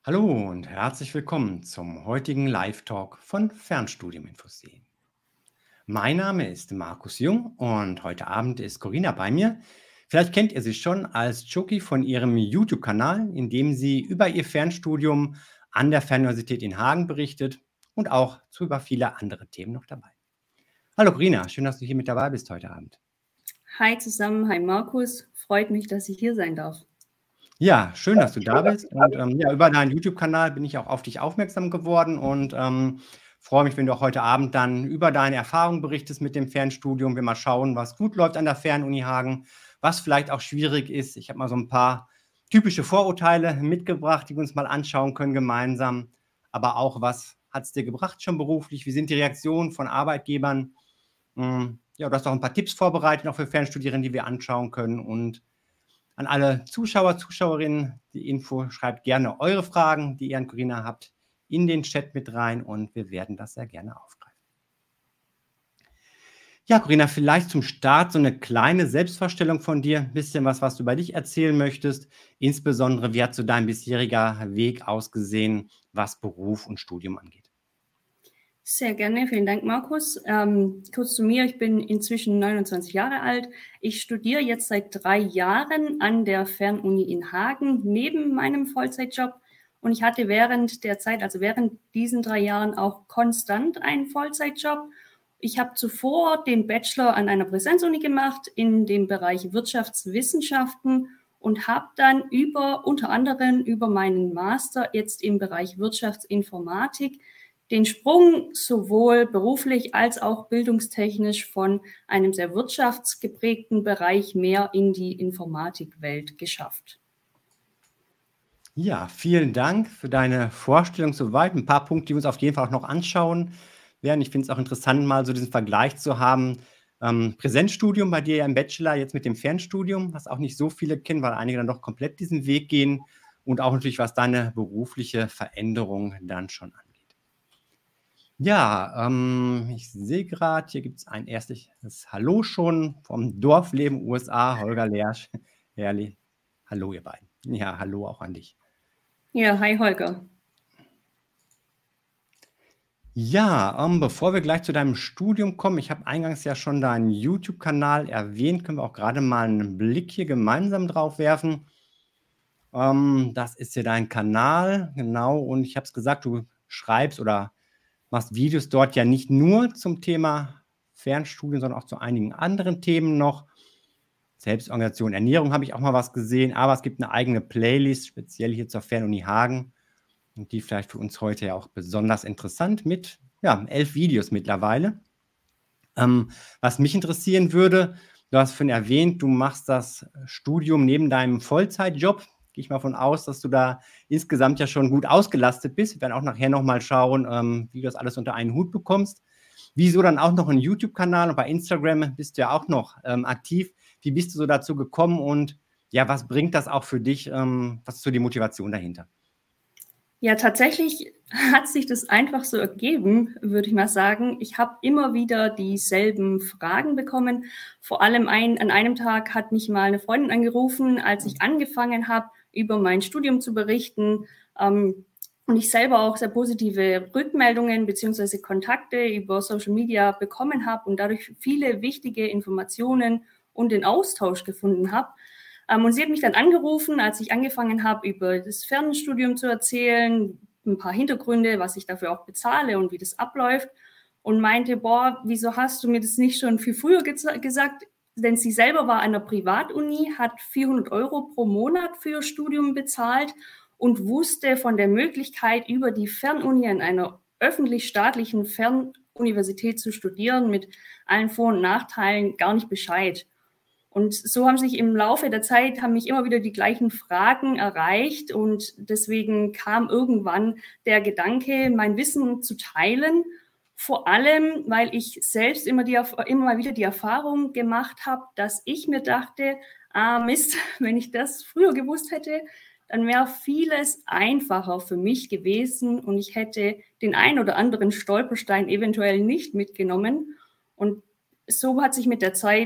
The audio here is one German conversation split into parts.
Hallo und herzlich willkommen zum heutigen Live-Talk von Fernstudium-Infos.de. Mein Name ist Markus Jung und heute Abend ist Corinna bei mir. Vielleicht kennt ihr sie schon als Joki von ihrem YouTube-Kanal, in dem sie über ihr Fernstudium an der Fernuniversität in Hagen berichtet und auch zu über viele andere Themen noch dabei. Hallo Corinna, schön, dass du hier mit dabei bist heute Abend. Hi zusammen, hi Markus. Freut mich, dass ich hier sein darf. Ja, schön, dass du da bist. Und ja, über deinen YouTube-Kanal bin ich auch auf dich aufmerksam geworden und freue mich, wenn du auch heute Abend dann über deine Erfahrungen berichtest mit dem Fernstudium. Wir mal schauen, was gut läuft an der Fernuni Hagen, was vielleicht auch schwierig ist. Ich habe mal so ein paar typische Vorurteile mitgebracht, die wir uns mal anschauen können gemeinsam. Aber auch, was hat es dir gebracht schon beruflich? Wie sind die Reaktionen von Arbeitgebern? Ja, du hast auch ein paar Tipps vorbereitet, noch für Fernstudierende, die wir anschauen können. Und an alle Zuschauer, Zuschauerinnen, die Info, schreibt gerne eure Fragen, die ihr an Corinna habt, in den Chat mit rein und wir werden das sehr gerne aufgreifen. Ja, Corinna, vielleicht zum Start so eine kleine Selbstvorstellung von dir, ein bisschen was du über dich erzählen möchtest. Insbesondere, wie hat so dein bisheriger Weg ausgesehen, was Beruf und Studium angeht? Sehr gerne, vielen Dank, Markus. Kurz zu mir, ich bin inzwischen 29 Jahre alt. Ich studiere jetzt seit 3 Jahren an der Fernuni in Hagen neben meinem Vollzeitjob. Und ich hatte während der Zeit, also während diesen 3 Jahren, auch konstant einen Vollzeitjob. Ich habe zuvor den Bachelor an einer Präsenzuni gemacht in dem Bereich Wirtschaftswissenschaften und habe dann unter anderem über meinen Master jetzt im Bereich Wirtschaftsinformatik den Sprung sowohl beruflich als auch bildungstechnisch von einem sehr wirtschaftsgeprägten Bereich mehr in die Informatikwelt geschafft. Ja, vielen Dank für deine Vorstellung soweit. Ein paar Punkte, die wir uns auf jeden Fall auch noch anschauen werden. Ich finde es auch interessant, mal so diesen Vergleich zu haben. Präsenzstudium bei dir ja im Bachelor, jetzt mit dem Fernstudium, was auch nicht so viele kennen, weil einige dann doch komplett diesen Weg gehen. Und auch natürlich, was deine berufliche Veränderung dann schon angeht. Ja, ich sehe gerade, hier gibt es ein erstes Hallo schon vom Dorfleben USA, Holger Lersch. Herrlich. Hallo, ihr beiden. Ja, hallo auch an dich. Ja, hi Holger. Ja, bevor wir gleich zu deinem Studium kommen, ich habe eingangs ja schon deinen YouTube-Kanal erwähnt, können wir auch gerade mal einen Blick hier gemeinsam drauf werfen. Das ist hier dein Kanal, genau, und ich habe es gesagt, du schreibst oder machst Videos dort ja nicht nur zum Thema Fernstudium, sondern auch zu einigen anderen Themen noch. Selbstorganisation, Ernährung habe ich auch mal was gesehen, aber es gibt eine eigene Playlist, speziell hier zur Fernuni Hagen. Und die vielleicht für uns heute ja auch besonders interessant mit 11 Videos mittlerweile. Was mich interessieren würde, du hast vorhin erwähnt, du machst das Studium neben deinem Vollzeitjob. Gehe ich mal von aus, dass du da insgesamt ja schon gut ausgelastet bist. Wir werden auch nachher nochmal schauen, wie du das alles unter einen Hut bekommst. Wieso dann auch noch einen YouTube-Kanal und bei Instagram bist du ja auch noch aktiv. Wie bist du so dazu gekommen und ja, was bringt das auch für dich? Was ist so die Motivation dahinter? Ja, tatsächlich hat sich das einfach so ergeben, würde ich mal sagen. Ich habe immer wieder dieselben Fragen bekommen. Vor allem an einem Tag hat mich mal eine Freundin angerufen, als ich angefangen habe, über mein Studium zu berichten. Und ich selber auch sehr positive Rückmeldungen beziehungsweise Kontakte über Social Media bekommen habe und dadurch viele wichtige Informationen und den Austausch gefunden habe. Und sie hat mich dann angerufen, als ich angefangen habe, über das Fernstudium zu erzählen, ein paar Hintergründe, was ich dafür auch bezahle und wie das abläuft. Und meinte, boah, wieso hast du mir das nicht schon viel früher gesagt? Denn sie selber war an einer Privatuni, hat 400 € pro Monat für ihr Studium bezahlt und wusste von der Möglichkeit, über die Fernuni an einer öffentlich-staatlichen Fernuniversität zu studieren, mit allen Vor- und Nachteilen gar nicht Bescheid. Und so haben sich im Laufe der Zeit, haben mich immer wieder die gleichen Fragen erreicht und deswegen kam irgendwann der Gedanke, mein Wissen zu teilen, vor allem, weil ich selbst immer mal wieder die Erfahrung gemacht habe, dass ich mir dachte, Mist, wenn ich das früher gewusst hätte, dann wäre vieles einfacher für mich gewesen und ich hätte den ein oder anderen Stolperstein eventuell nicht mitgenommen. Und so hat sich mit der Zeit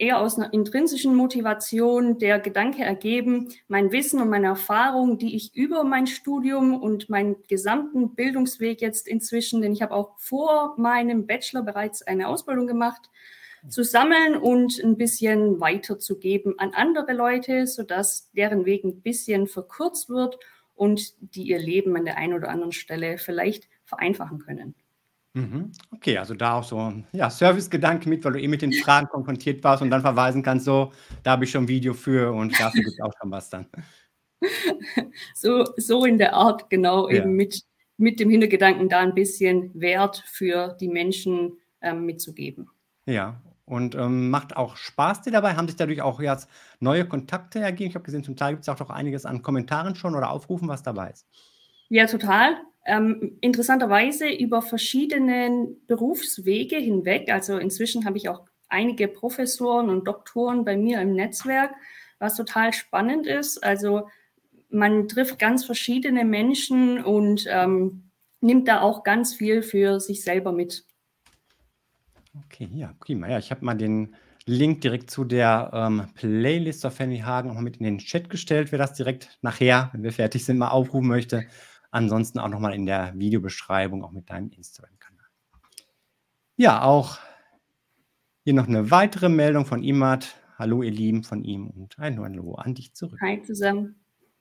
eher aus einer intrinsischen Motivation der Gedanke ergeben, mein Wissen und meine Erfahrung, die ich über mein Studium und meinen gesamten Bildungsweg jetzt inzwischen, denn ich habe auch vor meinem Bachelor bereits eine Ausbildung gemacht, zu sammeln und ein bisschen weiterzugeben an andere Leute, sodass deren Weg ein bisschen verkürzt wird und die ihr Leben an der einen oder anderen Stelle vielleicht vereinfachen können. Okay, also da auch so, ja, Servicegedanke mit, weil du mit den Fragen konfrontiert warst und dann verweisen kannst, so, da habe ich schon 'n Video für und dafür gibt's auch schon was dann. So in der Art, genau, Ja. eben mit dem Hintergedanken, da ein bisschen Wert für die Menschen mitzugeben. Ja, und, macht auch Spaß dir dabei? Haben sich dadurch auch jetzt neue Kontakte ergeben? Ich habe gesehen, zum Teil gibt's auch doch einiges an Kommentaren schon oder Aufrufen, was dabei ist. Ja, total. Interessanterweise über verschiedene Berufswege hinweg. Also inzwischen habe ich auch einige Professoren und Doktoren bei mir im Netzwerk, was total spannend ist. Also man trifft ganz verschiedene Menschen und nimmt da auch ganz viel für sich selber mit. Okay, ja, prima. Ja, ich habe mal den Link direkt zu der, Playlist zur Fanny Hagen auch mal mit in den Chat gestellt, wer das direkt nachher, wenn wir fertig sind, mal aufrufen möchte. Ansonsten auch noch mal in der Videobeschreibung, auch mit deinem Instagram-Kanal. Ja, auch hier noch eine weitere Meldung von Imad. Hallo, ihr Lieben, von ihm und ein Hallo an dich zurück. Hi zusammen.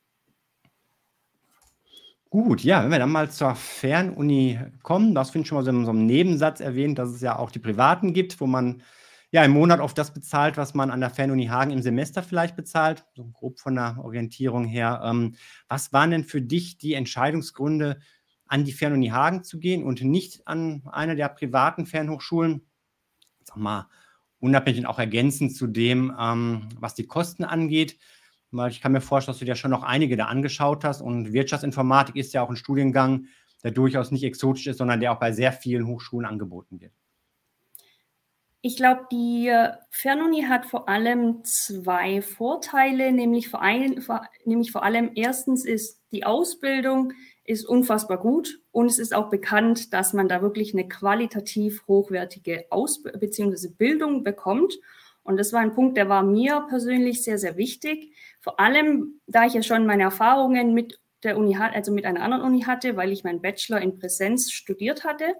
Gut, ja, wenn wir dann mal zur Fernuni kommen, das finde ich schon mal so in so 'nem Nebensatz erwähnt, dass es ja auch die privaten gibt, wo man ja im Monat oft das bezahlt, was man an der Fernuni Hagen im Semester vielleicht bezahlt, so grob von der Orientierung her. Was waren denn für dich die Entscheidungsgründe, an die Fernuni Hagen zu gehen und nicht an eine der privaten Fernhochschulen? Sage mal, unabhängig und auch ergänzend zu dem, was die Kosten angeht. Weil ich kann mir vorstellen, dass du dir schon noch einige da angeschaut hast und Wirtschaftsinformatik ist ja auch ein Studiengang, der durchaus nicht exotisch ist, sondern der auch bei sehr vielen Hochschulen angeboten wird. Ich glaube, die Fernuni hat vor allem zwei Vorteile, nämlich vor allem erstens ist die Ausbildung ist unfassbar gut und es ist auch bekannt, dass man da wirklich eine qualitativ hochwertige bzw. Bildung bekommt. Und das war ein Punkt, der war mir persönlich sehr, sehr wichtig. Vor allem, da ich ja schon meine Erfahrungen mit der Uni also mit einer anderen Uni hatte, weil ich meinen Bachelor in Präsenz studiert hatte.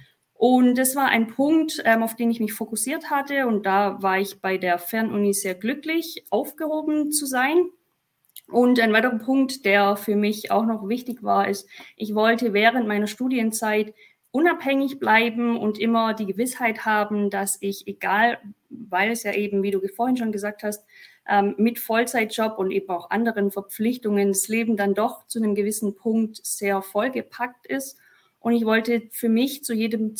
Und das war ein Punkt, auf den ich mich fokussiert hatte. Und da war ich bei der Fernuni sehr glücklich, aufgehoben zu sein. Und ein weiterer Punkt, der für mich auch noch wichtig war, ist, ich wollte während meiner Studienzeit unabhängig bleiben und immer die Gewissheit haben, dass ich, egal, weil es ja eben, wie du vorhin schon gesagt hast, mit Vollzeitjob und eben auch anderen Verpflichtungen das Leben dann doch zu einem gewissen Punkt sehr vollgepackt ist. Und ich wollte für mich zu jedem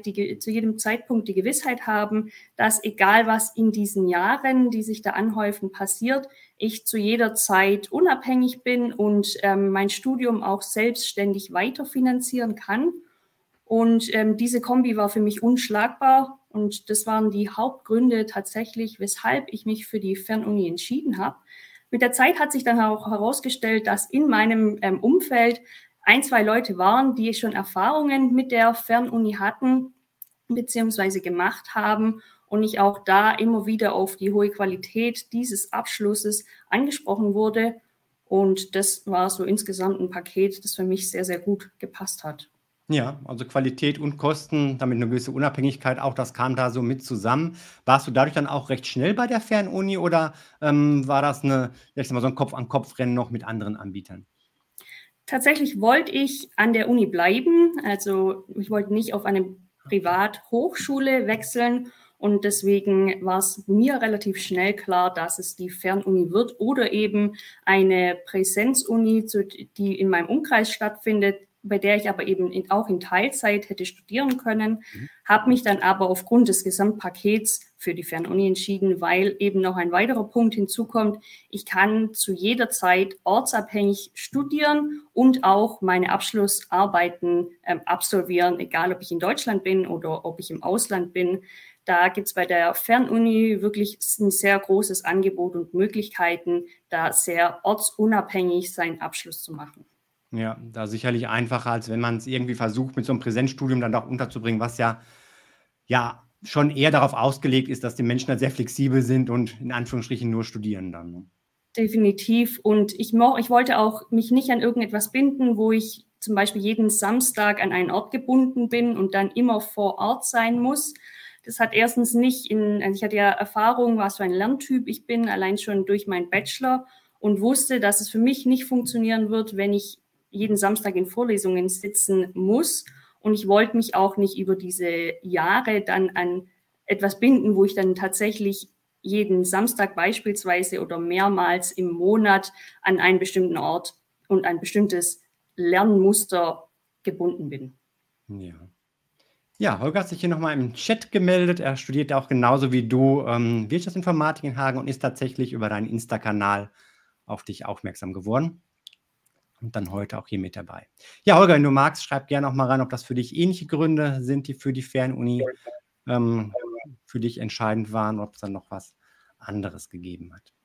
Zeitpunkt die Gewissheit haben, dass egal was in diesen Jahren, die sich da anhäufen, passiert, ich zu jeder Zeit unabhängig bin und mein Studium auch selbstständig weiterfinanzieren kann. Und diese Kombi war für mich unschlagbar. Und das waren die Hauptgründe tatsächlich, weshalb ich mich für die Fernuni entschieden habe. Mit der Zeit hat sich dann auch herausgestellt, dass in meinem Umfeld ein, zwei Leute waren, die schon Erfahrungen mit der Fernuni hatten beziehungsweise gemacht haben und ich auch da immer wieder auf die hohe Qualität dieses Abschlusses angesprochen wurde. Und das war so insgesamt ein Paket, das für mich sehr, sehr gut gepasst hat. Ja, also Qualität und Kosten, damit eine gewisse Unabhängigkeit auch, das kam da so mit zusammen. Warst du dadurch dann auch recht schnell bei der Fernuni oder, war das ja, ich sage mal, so ein Kopf-an-Kopf-Rennen noch mit anderen Anbietern? Tatsächlich wollte ich an der Uni bleiben. Also ich wollte nicht auf eine Privathochschule wechseln. Und deswegen war es mir relativ schnell klar, dass es die Fernuni wird oder eben eine Präsenzuni, die in meinem Umkreis stattfindet, bei der ich aber eben auch in Teilzeit hätte studieren können, habe mich dann aber aufgrund des Gesamtpakets für die Fernuni entschieden, weil eben noch ein weiterer Punkt hinzukommt. Ich kann zu jeder Zeit ortsabhängig studieren und auch meine Abschlussarbeiten absolvieren, egal ob ich in Deutschland bin oder ob ich im Ausland bin. Da gibt es bei der Fernuni wirklich ein sehr großes Angebot und Möglichkeiten, da sehr ortsunabhängig seinen Abschluss zu machen. Ja, da sicherlich einfacher, als wenn man es irgendwie versucht, mit so einem Präsenzstudium dann doch unterzubringen, was ja schon eher darauf ausgelegt ist, dass die Menschen da sehr flexibel sind und in Anführungsstrichen nur studieren dann. Ne? Definitiv. Und ich wollte auch mich nicht an irgendetwas binden, wo ich zum Beispiel jeden Samstag an einen Ort gebunden bin und dann immer vor Ort sein muss. Das hat erstens nicht also ich hatte ja Erfahrung, was für ein Lerntyp ich bin, allein schon durch meinen Bachelor und wusste, dass es für mich nicht funktionieren wird, wenn ich jeden Samstag in Vorlesungen sitzen muss. Und ich wollte mich auch nicht über diese Jahre dann an etwas binden, wo ich dann tatsächlich jeden Samstag beispielsweise oder mehrmals im Monat an einen bestimmten Ort und ein bestimmtes Lernmuster gebunden bin. Ja. Ja, Holger hat sich hier nochmal im Chat gemeldet. Er studiert auch genauso wie du Wirtschaftsinformatik in Hagen und ist tatsächlich über deinen Insta-Kanal auf dich aufmerksam geworden. Und dann heute auch hier mit dabei. Ja, Holger, wenn du magst, schreib gerne noch mal rein, ob das für dich ähnliche Gründe sind, die für die Fernuni für dich entscheidend waren, ob es dann noch was anderes gegeben hat.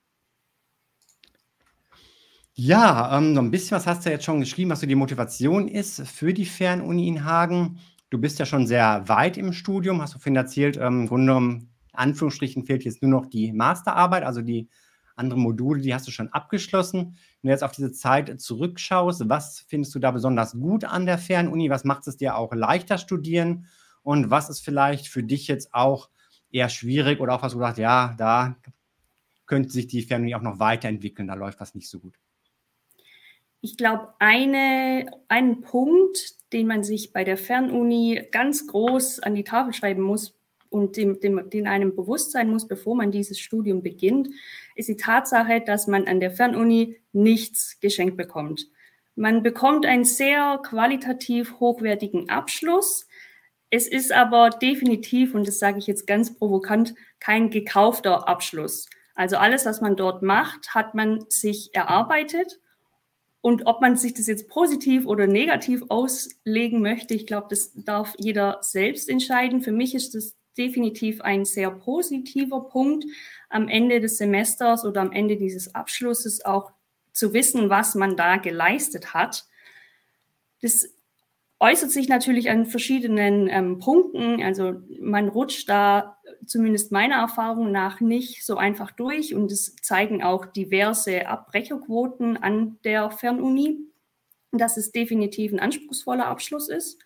Ja, so ein bisschen was hast du jetzt schon geschrieben, was so die Motivation ist für die Fernuni in Hagen. Du bist ja schon sehr weit im Studium, hast du vorhin erzählt, im Grunde genommen, in Anführungsstrichen, fehlt jetzt nur noch die Masterarbeit, also die anderen Module, die hast du schon abgeschlossen. Wenn du jetzt auf diese Zeit zurückschaust, was findest du da besonders gut an der Fernuni? Was macht es dir auch leichter studieren? Und was ist vielleicht für dich jetzt auch eher schwierig oder auch was du sagst, ja, da könnte sich die Fernuni auch noch weiterentwickeln, da läuft was nicht so gut? Ich glaube, einen Punkt, den man sich bei der Fernuni ganz groß an die Tafel schreiben muss und den einem bewusst sein muss, bevor man dieses Studium beginnt, ist die Tatsache, dass man an der Fernuni nichts geschenkt bekommt. Man bekommt einen sehr qualitativ hochwertigen Abschluss. Es ist aber definitiv, und das sage ich jetzt ganz provokant, kein gekaufter Abschluss. Also alles, was man dort macht, hat man sich erarbeitet. Und ob man sich das jetzt positiv oder negativ auslegen möchte, ich glaube, das darf jeder selbst entscheiden. Für mich ist das definitiv ein sehr positiver Punkt, am Ende des Semesters oder am Ende dieses Abschlusses auch zu wissen, was man da geleistet hat. Das äußert sich natürlich an verschiedenen Punkten. Also man rutscht da zumindest meiner Erfahrung nach nicht so einfach durch und es zeigen auch diverse Abbrecherquoten an der Fernuni, dass es definitiv ein anspruchsvoller Abschluss ist.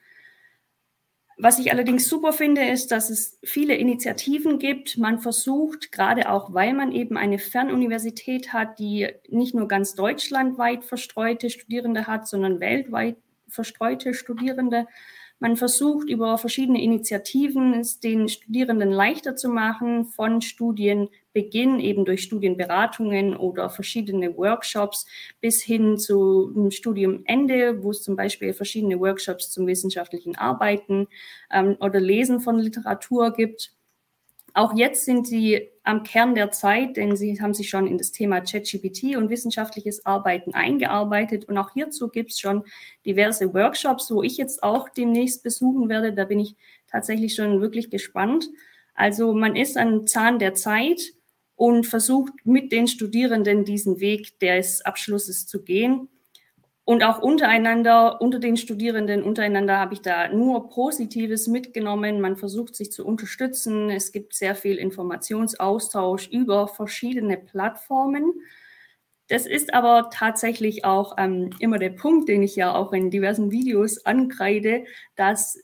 Was ich allerdings super finde, ist, dass es viele Initiativen gibt. Man versucht, gerade auch, weil man eben eine Fernuniversität hat, die nicht nur ganz deutschlandweit verstreute Studierende hat, sondern weltweit verstreute Studierende. Man versucht über verschiedene Initiativen es den Studierenden leichter zu machen, von Studienbeginn eben durch Studienberatungen oder verschiedene Workshops bis hin zu Studiumende, wo es zum Beispiel verschiedene Workshops zum wissenschaftlichen Arbeiten oder Lesen von Literatur gibt. Auch jetzt sind sie am Kern der Zeit, denn sie haben sich schon in das Thema ChatGPT und wissenschaftliches Arbeiten eingearbeitet. Und auch hierzu gibt es schon diverse Workshops, wo ich jetzt auch demnächst besuchen werde. Da bin ich tatsächlich schon wirklich gespannt. Also man ist am Zahn der Zeit und versucht mit den Studierenden diesen Weg des Abschlusses zu gehen. Und auch untereinander, unter den Studierenden untereinander habe ich da nur Positives mitgenommen. Man versucht sich zu unterstützen. Es gibt sehr viel Informationsaustausch über verschiedene Plattformen. Das ist aber tatsächlich auch immer der Punkt, den ich ja auch in diversen Videos ankreide, dass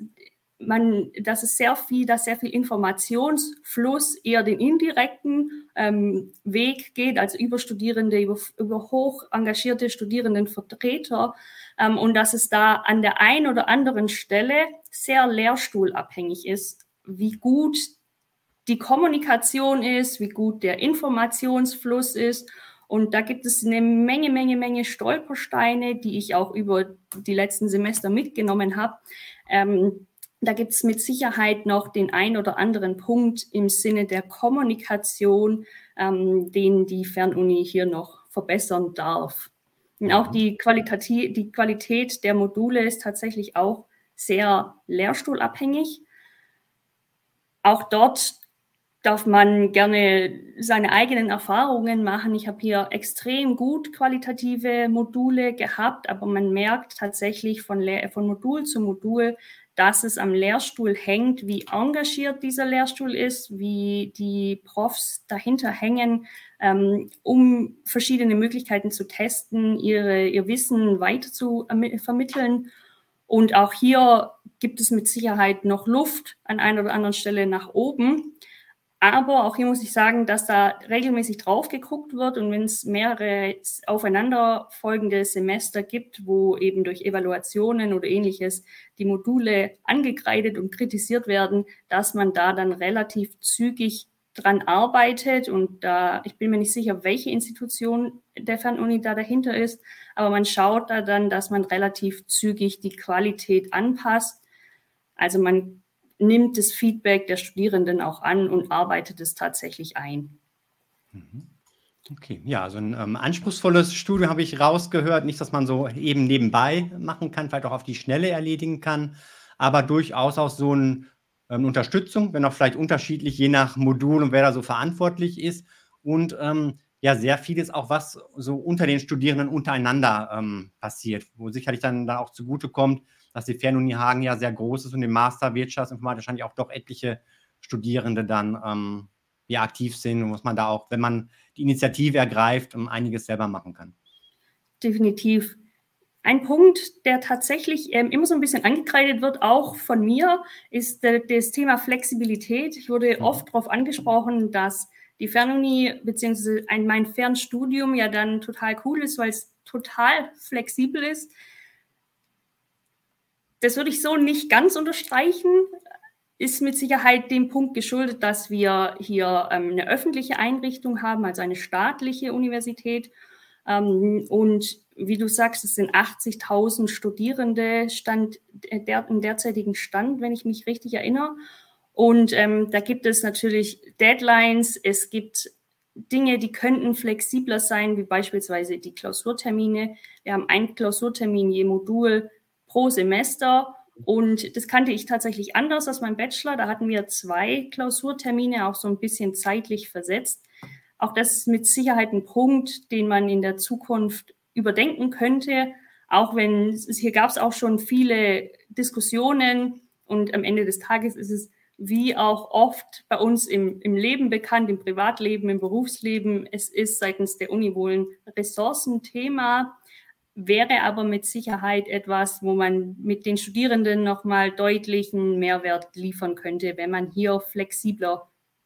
es sehr viel Informationsfluss eher den indirekten Weg geht, also über Studierende, über hoch engagierte Studierendenvertreter und dass es da an der einen oder anderen Stelle sehr lehrstuhlabhängig ist, wie gut die Kommunikation ist, wie gut der Informationsfluss ist. Und da gibt es eine Menge Stolpersteine, die ich auch über die letzten Semester mitgenommen habe. Da gibt es mit Sicherheit noch den ein oder anderen Punkt im Sinne der Kommunikation, den die Fernuni hier noch verbessern darf. Und auch die Qualität der Module ist tatsächlich auch sehr lehrstuhlabhängig. Auch dort darf man gerne seine eigenen Erfahrungen machen. Ich habe hier extrem gut qualitative Module gehabt, aber man merkt tatsächlich von Modul zu Modul, dass es am Lehrstuhl hängt, wie engagiert dieser Lehrstuhl ist, wie die Profs dahinter hängen, um verschiedene Möglichkeiten zu testen, ihr Wissen weiter zu vermitteln. Und auch hier gibt es mit Sicherheit noch Luft an einer oder anderen Stelle nach oben. Aber auch hier muss ich sagen, dass da regelmäßig drauf geguckt wird und wenn es mehrere aufeinanderfolgende Semester gibt, wo eben durch Evaluationen oder Ähnliches die Module angekreidet und kritisiert werden, dass man da dann relativ zügig dran arbeitet und da, ich bin mir nicht sicher, welche Institution der Fernuni da dahinter ist, aber man schaut da dann, dass man relativ zügig die Qualität anpasst. Also man nimmt das Feedback der Studierenden auch an und arbeitet es tatsächlich ein. Okay, ja, so ein anspruchsvolles Studium habe ich rausgehört. Nicht, dass man so eben nebenbei machen kann, vielleicht auch auf die Schnelle erledigen kann, aber durchaus auch so eine Unterstützung, wenn auch vielleicht unterschiedlich, je nach Modul und wer da so verantwortlich ist. Und ja, sehr vieles auch, was so unter den Studierenden untereinander passiert, wo sicherlich dann auch zugutekommt, dass die Fernuni Hagen ja sehr groß ist und im Master Wirtschaftsinformatik wahrscheinlich auch doch etliche Studierende dann ja aktiv sind und muss man da auch, wenn man die Initiative ergreift, einiges selber machen kann. Definitiv. Ein Punkt, der tatsächlich immer so ein bisschen angekreidet wird, auch von mir, ist das Thema Flexibilität. Ich wurde oft darauf angesprochen, dass die Fernuni bzw. mein Fernstudium ja dann total cool ist, weil es total flexibel ist. Das würde ich so nicht ganz unterstreichen. Ist mit Sicherheit dem Punkt geschuldet, dass wir hier eine öffentliche Einrichtung haben, also eine staatliche Universität. Und wie du sagst, es sind 80.000 Studierende im derzeitigen Stand, wenn ich mich richtig erinnere. Und da gibt es natürlich Deadlines, es gibt Dinge, die könnten flexibler sein, wie beispielsweise die Klausurtermine. Wir haben einen Klausurtermin je Modul pro Semester. Und das kannte ich tatsächlich anders als mein Bachelor. Da hatten wir 2 Klausurtermine, auch so ein bisschen zeitlich versetzt. Auch das ist mit Sicherheit ein Punkt, den man in der Zukunft überdenken könnte. Auch wenn hier gab es auch schon viele Diskussionen und am Ende des Tages ist es wie auch oft bei uns im Leben bekannt, im Privatleben, im Berufsleben. Es ist seitens der Uni wohl ein Ressourcenthema. Wäre aber mit Sicherheit etwas, wo man mit den Studierenden nochmal deutlichen Mehrwert liefern könnte, wenn man hier flexibler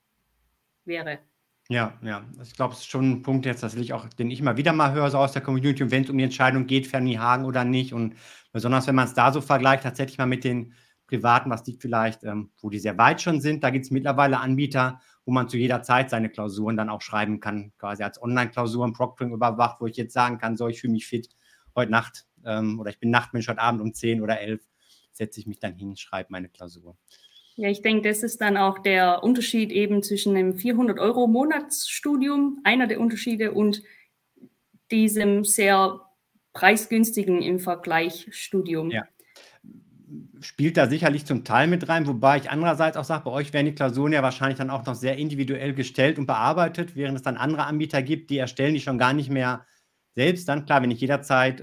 wäre. Ja, ich glaube, es ist schon ein Punkt jetzt, den ich immer wieder mal höre, so aus der Community, wenn es um die Entscheidung geht, Fernuni Hagen oder nicht. Und besonders, wenn man es da so vergleicht, tatsächlich mal mit den privaten, was die vielleicht, wo die sehr weit schon sind, da gibt es mittlerweile Anbieter, wo man zu jeder Zeit seine Klausuren dann auch schreiben kann, quasi als Online-Klausuren, Proctoring überwacht, wo ich jetzt sagen kann, so, ich fühle mich fit heute Nacht oder ich bin Nachtmensch, heute Abend um 10 oder 11 setze ich mich dann hin, schreibe meine Klausur. Ja, ich denke, das ist dann auch der Unterschied eben zwischen einem 400 € Monatsstudium, einer der Unterschiede, und diesem sehr preisgünstigen im Vergleich Studium. Ja. Spielt da sicherlich zum Teil mit rein, wobei ich andererseits auch sage, bei euch werden die Klausuren ja wahrscheinlich dann auch noch sehr individuell gestellt und bearbeitet, während es dann andere Anbieter gibt, die erstellen die schon gar nicht mehr selbst. Dann, klar, wenn ich jederzeit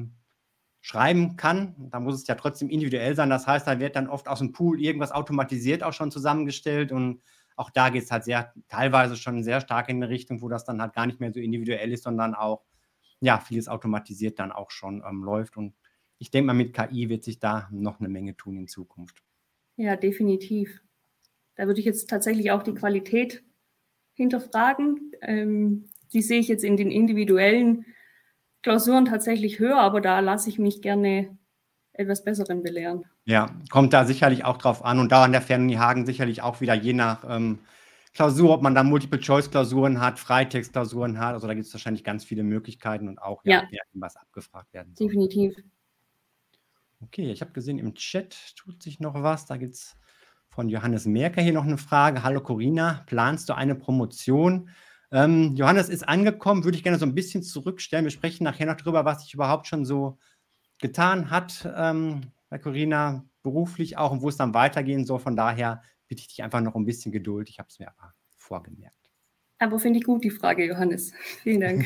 schreiben kann, dann muss es ja trotzdem individuell sein. Das heißt, da wird dann oft aus dem Pool irgendwas automatisiert auch schon zusammengestellt und auch da geht es halt teilweise schon sehr stark in eine Richtung, wo das dann halt gar nicht mehr so individuell ist, sondern auch, ja, vieles automatisiert dann auch schon läuft. Und ich denke mal, mit KI wird sich da noch eine Menge tun in Zukunft. Ja, definitiv. Da würde ich jetzt tatsächlich auch die Qualität hinterfragen. Die sehe ich jetzt in den individuellen Klausuren tatsächlich höher, aber da lasse ich mich gerne etwas Besseren belehren. Ja, kommt da sicherlich auch drauf an und da an der Fernuni Hagen sicherlich auch wieder je nach Klausur, ob man da Multiple-Choice-Klausuren hat, Freitextklausuren hat, also da gibt es wahrscheinlich ganz viele Möglichkeiten und auch, was abgefragt werden soll. Definitiv. Okay, ich habe gesehen, im Chat tut sich noch was, da gibt es von Johannes Merker hier noch eine Frage. Hallo Corinna, planst du eine Promotion? Johannes ist angekommen, würde ich gerne so ein bisschen zurückstellen. Wir sprechen nachher noch darüber, was sich überhaupt schon so getan hat bei Corinna, beruflich auch und wo es dann weitergehen soll. Von daher bitte ich dich einfach noch ein bisschen Geduld. Ich habe es mir aber vorgemerkt. Aber finde ich gut, die Frage, Johannes. Vielen Dank.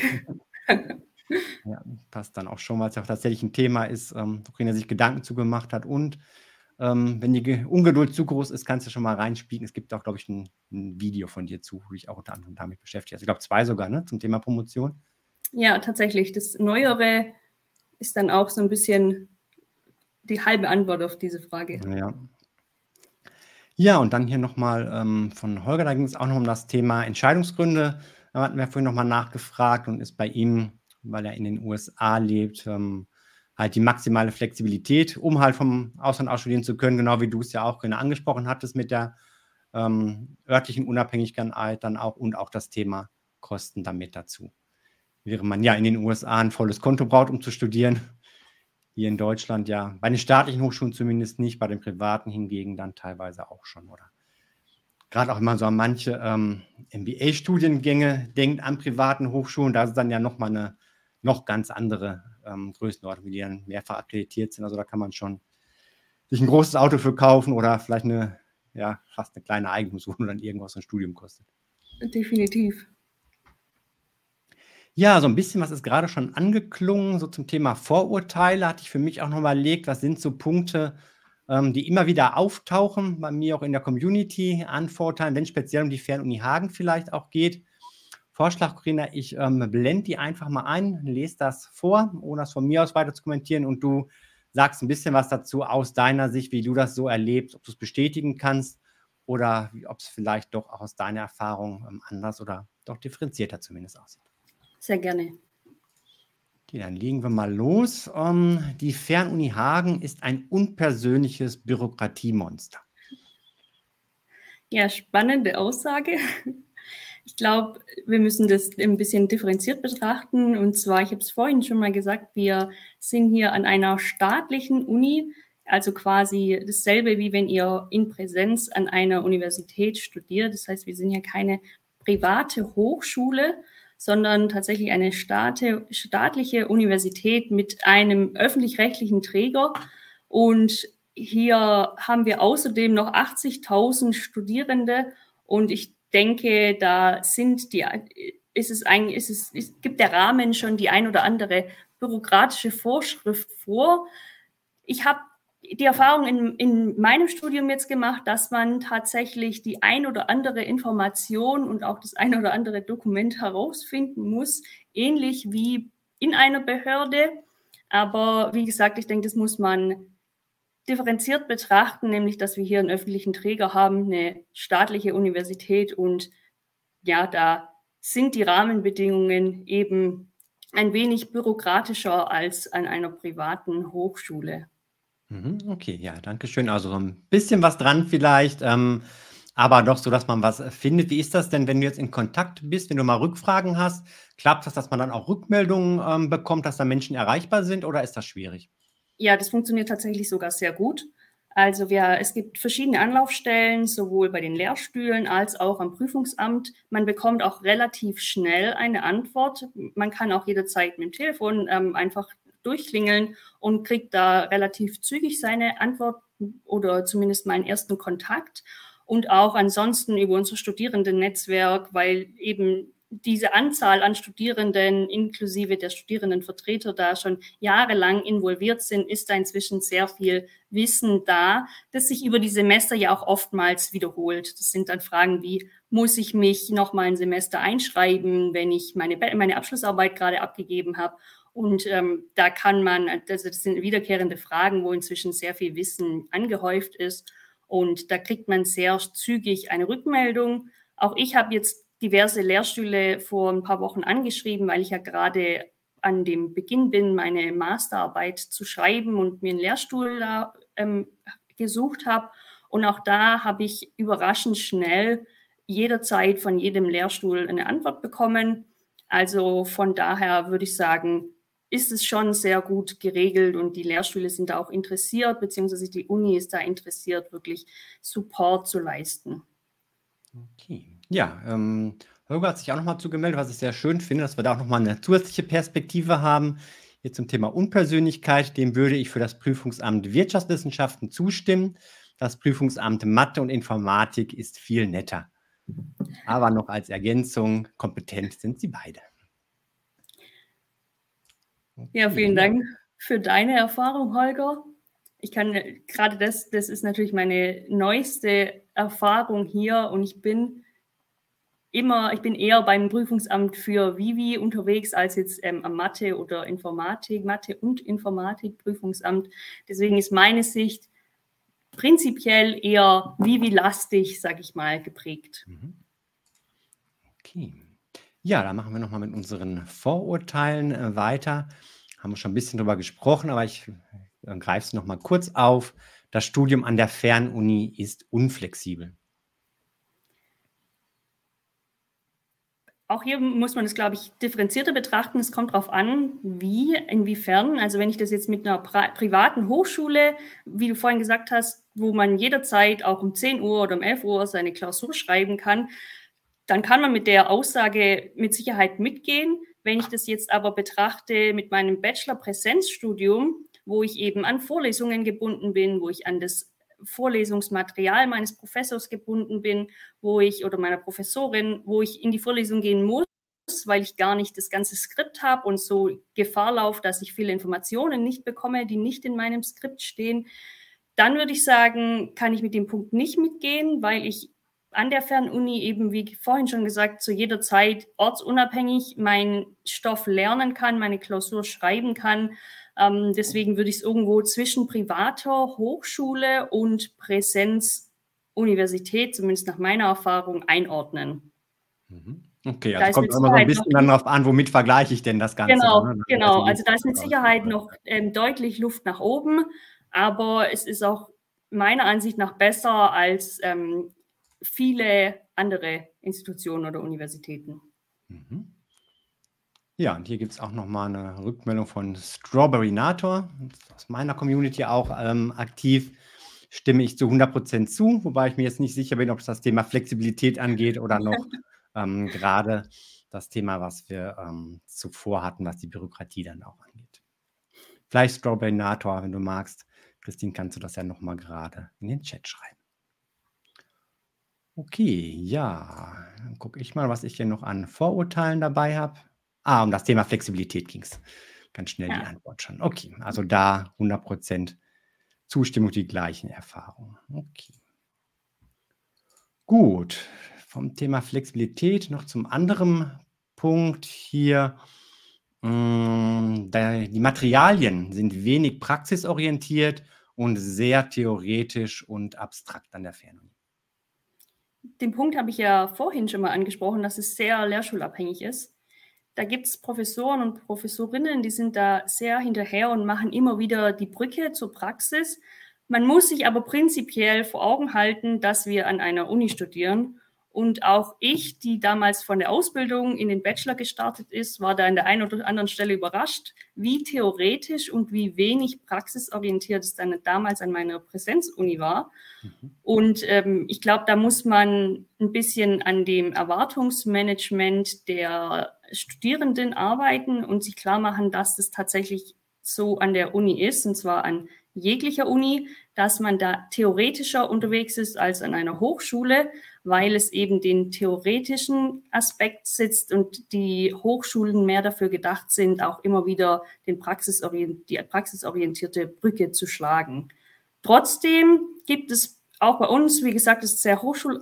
Ja, passt dann auch schon, weil es ja auch tatsächlich ein Thema ist, wo Corinna sich Gedanken zugemacht hat. Und Wenn die Ungeduld zu groß ist, kannst du schon mal reinspielen. Es gibt auch, glaube ich, ein Video von dir zu, wo ich auch unter anderem damit beschäftigt. Also ich glaube 2 sogar, ne, zum Thema Promotion. Ja, tatsächlich. Das Neuere ist dann auch so ein bisschen die halbe Antwort auf diese Frage. Ja. Ja, und dann hier nochmal von Holger, da ging es auch noch um das Thema Entscheidungsgründe. Da hatten wir vorhin nochmal nachgefragt und ist bei ihm, weil er in den USA lebt, halt die maximale Flexibilität, um halt vom Ausland aus studieren zu können, genau wie du es ja auch genau angesprochen hattest mit der örtlichen Unabhängigkeit dann auch und auch das Thema Kosten damit dazu. Während man ja in den USA ein volles Konto braucht, um zu studieren, hier in Deutschland ja, bei den staatlichen Hochschulen zumindest nicht, bei den privaten hingegen dann teilweise auch schon, oder? Gerade auch, wenn man so an manche MBA-Studiengänge denkt, an privaten Hochschulen, da ist dann ja nochmal eine noch ganz andere Größenordnung, wie die dann mehrfach akkreditiert sind. Also da kann man schon sich ein großes Auto für kaufen oder vielleicht fast eine kleine Eigentumswohnung dann irgendwas so ein Studium kostet. Definitiv. Ja, so ein bisschen was ist gerade schon angeklungen, so zum Thema Vorurteile hatte ich für mich auch noch überlegt, was sind so Punkte, die immer wieder auftauchen, bei mir auch in der Community an Vorurteilen, wenn es speziell um die Fernuni Hagen vielleicht auch geht. Vorschlag, Corinna, ich blende die einfach mal ein, lese das vor, ohne das von mir aus weiter zu kommentieren und du sagst ein bisschen was dazu aus deiner Sicht, wie du das so erlebst, ob du es bestätigen kannst oder ob es vielleicht doch auch aus deiner Erfahrung anders oder doch differenzierter zumindest aussieht. Sehr gerne. Okay, dann legen wir mal los. Die Fernuni Hagen ist ein unpersönliches Bürokratiemonster. Ja, spannende Aussage. Ich glaube, wir müssen das ein bisschen differenziert betrachten. Und zwar, ich habe es vorhin schon mal gesagt, wir sind hier an einer staatlichen Uni, also quasi dasselbe, wie wenn ihr in Präsenz an einer Universität studiert. Das heißt, wir sind hier keine private Hochschule, sondern tatsächlich eine staatliche Universität mit einem öffentlich-rechtlichen Träger. Und hier haben wir außerdem noch 80.000 Studierende und ich denke, da gibt der Rahmen schon die ein oder andere bürokratische Vorschrift vor. Ich habe die Erfahrung in meinem Studium jetzt gemacht, dass man tatsächlich die ein oder andere Information und auch das ein oder andere Dokument herausfinden muss, ähnlich wie in einer Behörde. Aber wie gesagt, ich denke, das muss man differenziert betrachten, nämlich, dass wir hier einen öffentlichen Träger haben, eine staatliche Universität und ja, da sind die Rahmenbedingungen eben ein wenig bürokratischer als an einer privaten Hochschule. Okay, ja, danke schön. Also so ein bisschen was dran vielleicht, aber doch so, dass man was findet. Wie ist das denn, wenn du jetzt in Kontakt bist, wenn du mal Rückfragen hast? Klappt das, dass man dann auch Rückmeldungen bekommt, dass da Menschen erreichbar sind oder ist das schwierig? Ja, das funktioniert tatsächlich sogar sehr gut. Also es gibt verschiedene Anlaufstellen, sowohl bei den Lehrstühlen als auch am Prüfungsamt. Man bekommt auch relativ schnell eine Antwort. Man kann auch jederzeit mit dem Telefon einfach durchklingeln und kriegt da relativ zügig seine Antwort oder zumindest mal einen ersten Kontakt. Und auch ansonsten über unser Studierendennetzwerk, weil eben diese Anzahl an Studierenden inklusive der Studierendenvertreter da schon jahrelang involviert sind, ist da inzwischen sehr viel Wissen da, das sich über die Semester ja auch oftmals wiederholt. Das sind dann Fragen wie, muss ich mich noch mal ein Semester einschreiben, wenn ich meine Abschlussarbeit gerade abgegeben habe? Und da kann man, also das sind wiederkehrende Fragen, wo inzwischen sehr viel Wissen angehäuft ist. Und da kriegt man sehr zügig eine Rückmeldung. Auch ich habe jetzt diverse Lehrstühle vor ein paar Wochen angeschrieben, weil ich ja gerade an dem Beginn bin, meine Masterarbeit zu schreiben und mir einen Lehrstuhl da gesucht habe. Und auch da habe ich überraschend schnell jederzeit von jedem Lehrstuhl eine Antwort bekommen. Also von daher würde ich sagen, ist es schon sehr gut geregelt und die Lehrstühle sind da auch interessiert, beziehungsweise die Uni ist da interessiert, wirklich Support zu leisten. Okay. Ja, Holger hat sich auch nochmal zugemeldet, was ich sehr schön finde, dass wir da auch nochmal eine zusätzliche Perspektive haben. Hier zum Thema Unpersönlichkeit, dem würde ich für das Prüfungsamt Wirtschaftswissenschaften zustimmen. Das Prüfungsamt Mathe und Informatik ist viel netter. Aber noch als Ergänzung, kompetent sind sie beide. Ja, vielen Dank für deine Erfahrung, Holger. Ich kann gerade das ist natürlich meine neueste Erfahrung hier und ich bin eher beim Prüfungsamt für Vivi unterwegs als jetzt am Mathe- und Informatik-Prüfungsamt. Deswegen ist meine Sicht prinzipiell eher Vivi-lastig, sage ich mal, geprägt. Okay. Ja, da machen wir nochmal mit unseren Vorurteilen weiter. Haben wir schon ein bisschen drüber gesprochen, aber ich greife es nochmal kurz auf. Das Studium an der Fernuni ist unflexibel. Auch hier muss man das, glaube ich, differenzierter betrachten. Es kommt darauf an, inwiefern. Also wenn ich das jetzt mit einer privaten Hochschule, wie du vorhin gesagt hast, wo man jederzeit auch um 10 Uhr oder um 11 Uhr seine Klausur schreiben kann, dann kann man mit der Aussage mit Sicherheit mitgehen. Wenn ich das jetzt aber betrachte mit meinem Bachelor-Präsenzstudium, wo ich eben an Vorlesungen gebunden bin, wo ich an das Vorlesungsmaterial meines Professors gebunden bin, oder meiner Professorin, wo ich in die Vorlesung gehen muss, weil ich gar nicht das ganze Skript habe und so Gefahr laufe, dass ich viele Informationen nicht bekomme, die nicht in meinem Skript stehen, dann würde ich sagen, kann ich mit dem Punkt nicht mitgehen, weil ich an der Fernuni eben, wie vorhin schon gesagt, zu jeder Zeit ortsunabhängig meinen Stoff lernen kann, meine Klausur schreiben kann. Deswegen würde ich es irgendwo zwischen privater Hochschule und Präsenzuniversität, zumindest nach meiner Erfahrung, einordnen. Okay, Da also ist kommt mit immer so ein Sicherheit bisschen dann darauf an, womit vergleiche ich denn das Ganze dann, ne? Genau. Also da ist mit Sicherheit noch deutlich Luft nach oben, aber es ist auch meiner Ansicht nach besser als viele andere Institutionen oder Universitäten. Ja, und hier gibt es auch nochmal eine Rückmeldung von Strawberry-Nator, aus meiner Community auch aktiv. Stimme ich zu 100% zu, wobei ich mir jetzt nicht sicher bin, ob es das Thema Flexibilität angeht oder noch gerade das Thema, was wir zuvor hatten, was die Bürokratie dann auch angeht. Vielleicht Strawberry-Nator, wenn du magst. Christine, kannst du das ja nochmal gerade in den Chat schreiben. Okay, ja, dann gucke ich mal, was ich hier noch an Vorurteilen dabei habe. Um das Thema Flexibilität ging es. Ganz schnell die Antwort schon. Okay, also da 100% Zustimmung, die gleichen Erfahrungen. Okay. Gut, vom Thema Flexibilität noch zum anderen Punkt hier. Die Materialien sind wenig praxisorientiert und sehr theoretisch und abstrakt an der Fernuni. Den Punkt habe ich ja vorhin schon mal angesprochen, dass es sehr lehrschulabhängig ist. Da gibt es Professoren und Professorinnen, die sind da sehr hinterher und machen immer wieder die Brücke zur Praxis. Man muss sich aber prinzipiell vor Augen halten, dass wir an einer Uni studieren. Und auch ich, die damals von der Ausbildung in den Bachelor gestartet ist, war da an der einen oder anderen Stelle überrascht, wie theoretisch und wie wenig praxisorientiert es dann damals an meiner Präsenzuni war. Und ich glaube, da muss man ein bisschen an dem Erwartungsmanagement der Studierenden arbeiten und sich klar machen, dass es tatsächlich so an der Uni ist, und zwar an jeglicher Uni, dass man da theoretischer unterwegs ist als an einer Hochschule, weil es eben den theoretischen Aspekt sitzt und die Hochschulen mehr dafür gedacht sind, auch immer wieder die praxisorientierte Brücke zu schlagen. Trotzdem gibt es auch bei uns, wie gesagt, ist sehr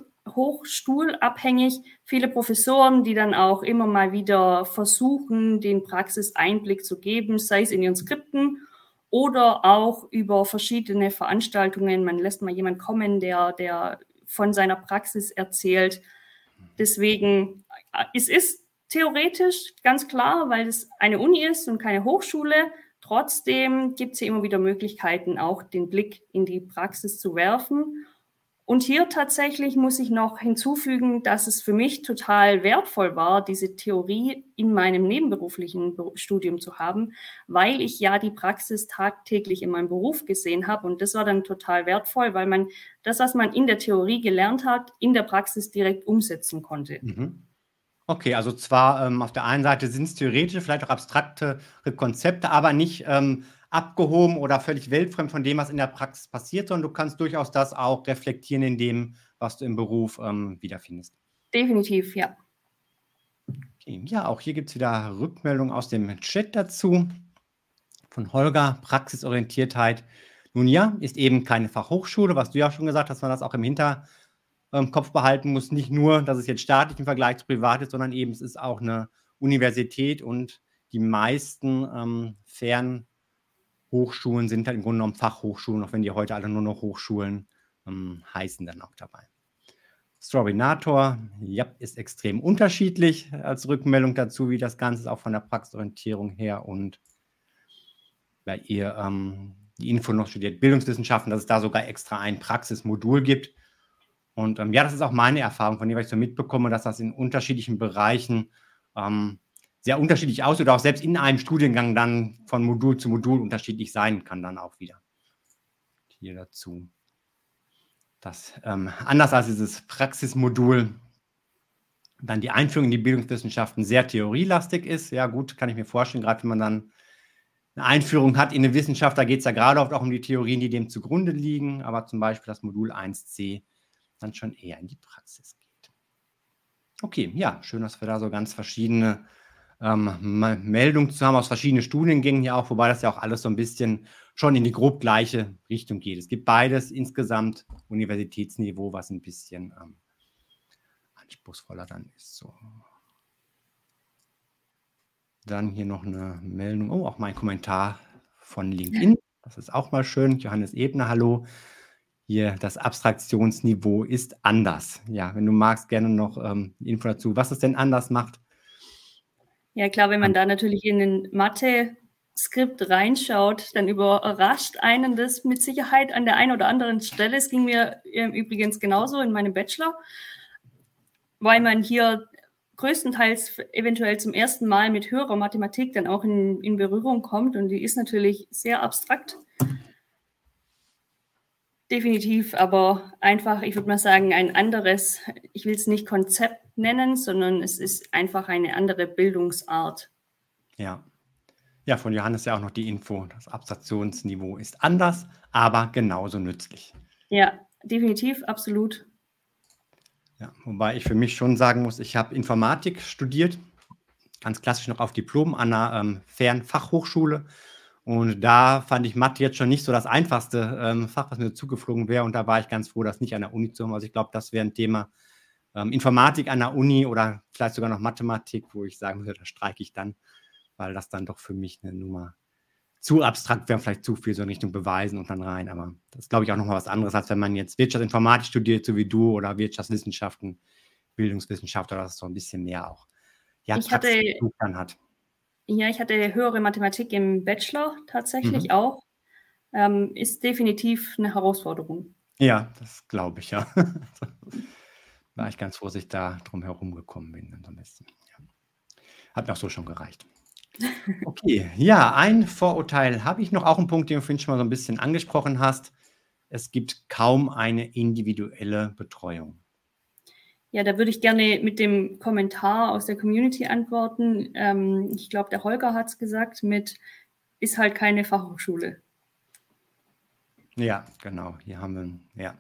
hochschulabhängig, viele Professoren, die dann auch immer mal wieder versuchen, den Praxiseinblick zu geben, sei es in ihren Skripten oder auch über verschiedene Veranstaltungen. Man lässt mal jemanden kommen, der von seiner Praxis erzählt. Deswegen, es ist theoretisch ganz klar, weil es eine Uni ist und keine Hochschule. Trotzdem gibt es hier immer wieder Möglichkeiten, auch den Blick in die Praxis zu werfen. Und hier tatsächlich muss ich noch hinzufügen, dass es für mich total wertvoll war, diese Theorie in meinem nebenberuflichen Studium zu haben, weil ich ja die Praxis tagtäglich in meinem Beruf gesehen habe. Und das war dann total wertvoll, weil man das, was man in der Theorie gelernt hat, in der Praxis direkt umsetzen konnte. Okay, also zwar auf der einen Seite sind es theoretische, vielleicht auch abstrakte Konzepte, aber nicht abgehoben oder völlig weltfremd von dem, was in der Praxis passiert, sondern du kannst durchaus das auch reflektieren in dem, was du im Beruf wiederfindest. Definitiv, ja. Okay. Ja, auch hier gibt es wieder Rückmeldungen aus dem Chat dazu. Von Holger, Praxisorientiertheit. Nun ja, ist eben keine Fachhochschule, was du ja schon gesagt hast, man das auch im Hinterkopf behalten muss. Nicht nur, dass es jetzt staatlich im Vergleich zu privat ist, sondern eben, es ist auch eine Universität und die meisten Fernhochschulen sind halt im Grunde genommen Fachhochschulen, auch wenn die heute alle nur noch Hochschulen heißen dann auch dabei. Strawberrynator, ja, ist extrem unterschiedlich als Rückmeldung dazu, wie das Ganze ist, auch von der Praxisorientierung her. Und bei ihr die Info noch studiert Bildungswissenschaften, dass es da sogar extra ein Praxismodul gibt. Und ja, das ist auch meine Erfahrung, von dem ich so mitbekomme, dass das in unterschiedlichen Bereichen sehr unterschiedlich aussieht oder auch selbst in einem Studiengang dann von Modul zu Modul unterschiedlich sein kann dann auch wieder. Hier dazu. Das anders als dieses Praxismodul dann die Einführung in die Bildungswissenschaften sehr theorielastig ist. Ja gut, kann ich mir vorstellen, gerade wenn man dann eine Einführung hat in eine Wissenschaft, da geht es ja gerade oft auch um die Theorien, die dem zugrunde liegen, aber zum Beispiel das Modul 1c dann schon eher in die Praxis geht. Okay, ja, schön, dass wir da so ganz verschiedene Meldungen zu haben aus verschiedenen Studiengängen hier auch, wobei das ja auch alles so ein bisschen schon in die grob gleiche Richtung geht. Es gibt beides insgesamt Universitätsniveau, was ein bisschen anspruchsvoller dann ist. So. Dann hier noch eine Meldung, oh, auch mein Kommentar von LinkedIn, das ist auch mal schön, Johannes Ebner, hallo. Hier, das Abstraktionsniveau ist anders. Ja, wenn du magst, gerne noch Info dazu, was es denn anders macht. Ja, klar, wenn man da natürlich in den Mathe-Skript reinschaut, dann überrascht einen das mit Sicherheit an der einen oder anderen Stelle. Es ging mir übrigens genauso in meinem Bachelor, weil man hier größtenteils eventuell zum ersten Mal mit höherer Mathematik dann auch in Berührung kommt und die ist natürlich sehr abstrakt. Definitiv, aber einfach, ich würde mal sagen, ein anderes, ich will es nicht Konzept nennen, sondern es ist einfach eine andere Bildungsart. Ja. Ja, von Johannes ja auch noch die Info, das Abstraktionsniveau ist anders, aber genauso nützlich. Ja, definitiv, absolut. Ja, wobei ich für mich schon sagen muss, ich habe Informatik studiert, ganz klassisch noch auf Diplom an einer Fernfachhochschule. Und da fand ich Mathe jetzt schon nicht so das einfachste Fach, was mir zugeflogen wäre. Und da war ich ganz froh, das nicht an der Uni zu haben. Also ich glaube, das wäre ein Thema Informatik an der Uni oder vielleicht sogar noch Mathematik, wo ich sagen würde, da streike ich dann, weil das dann doch für mich eine Nummer zu abstrakt wäre, vielleicht zu viel so in Richtung Beweisen und dann rein. Aber das ist, glaube ich, auch nochmal was anderes, als wenn man jetzt Wirtschaftsinformatik studiert, so wie du, oder Wirtschaftswissenschaften, Bildungswissenschaft, oder das so ein bisschen mehr auch Praxisbezug dann hat. Ja, ich hatte höhere Mathematik im Bachelor tatsächlich auch. Ist definitiv eine Herausforderung. Ja, das glaube ich, ja. War ich ganz froh, dass ich da drum herum gekommen bin. Dann so ein bisschen. Ja. Hat mir auch so schon gereicht. Okay, ja, ein Vorurteil habe ich noch, auch einen Punkt, den du vorhin schon mal so ein bisschen angesprochen hast. Es gibt kaum eine individuelle Betreuung. Ja, da würde ich gerne mit dem Kommentar aus der Community antworten. Ich glaube, der Holger hat es gesagt, ist halt keine Fachhochschule. Ja, genau, hier haben wir,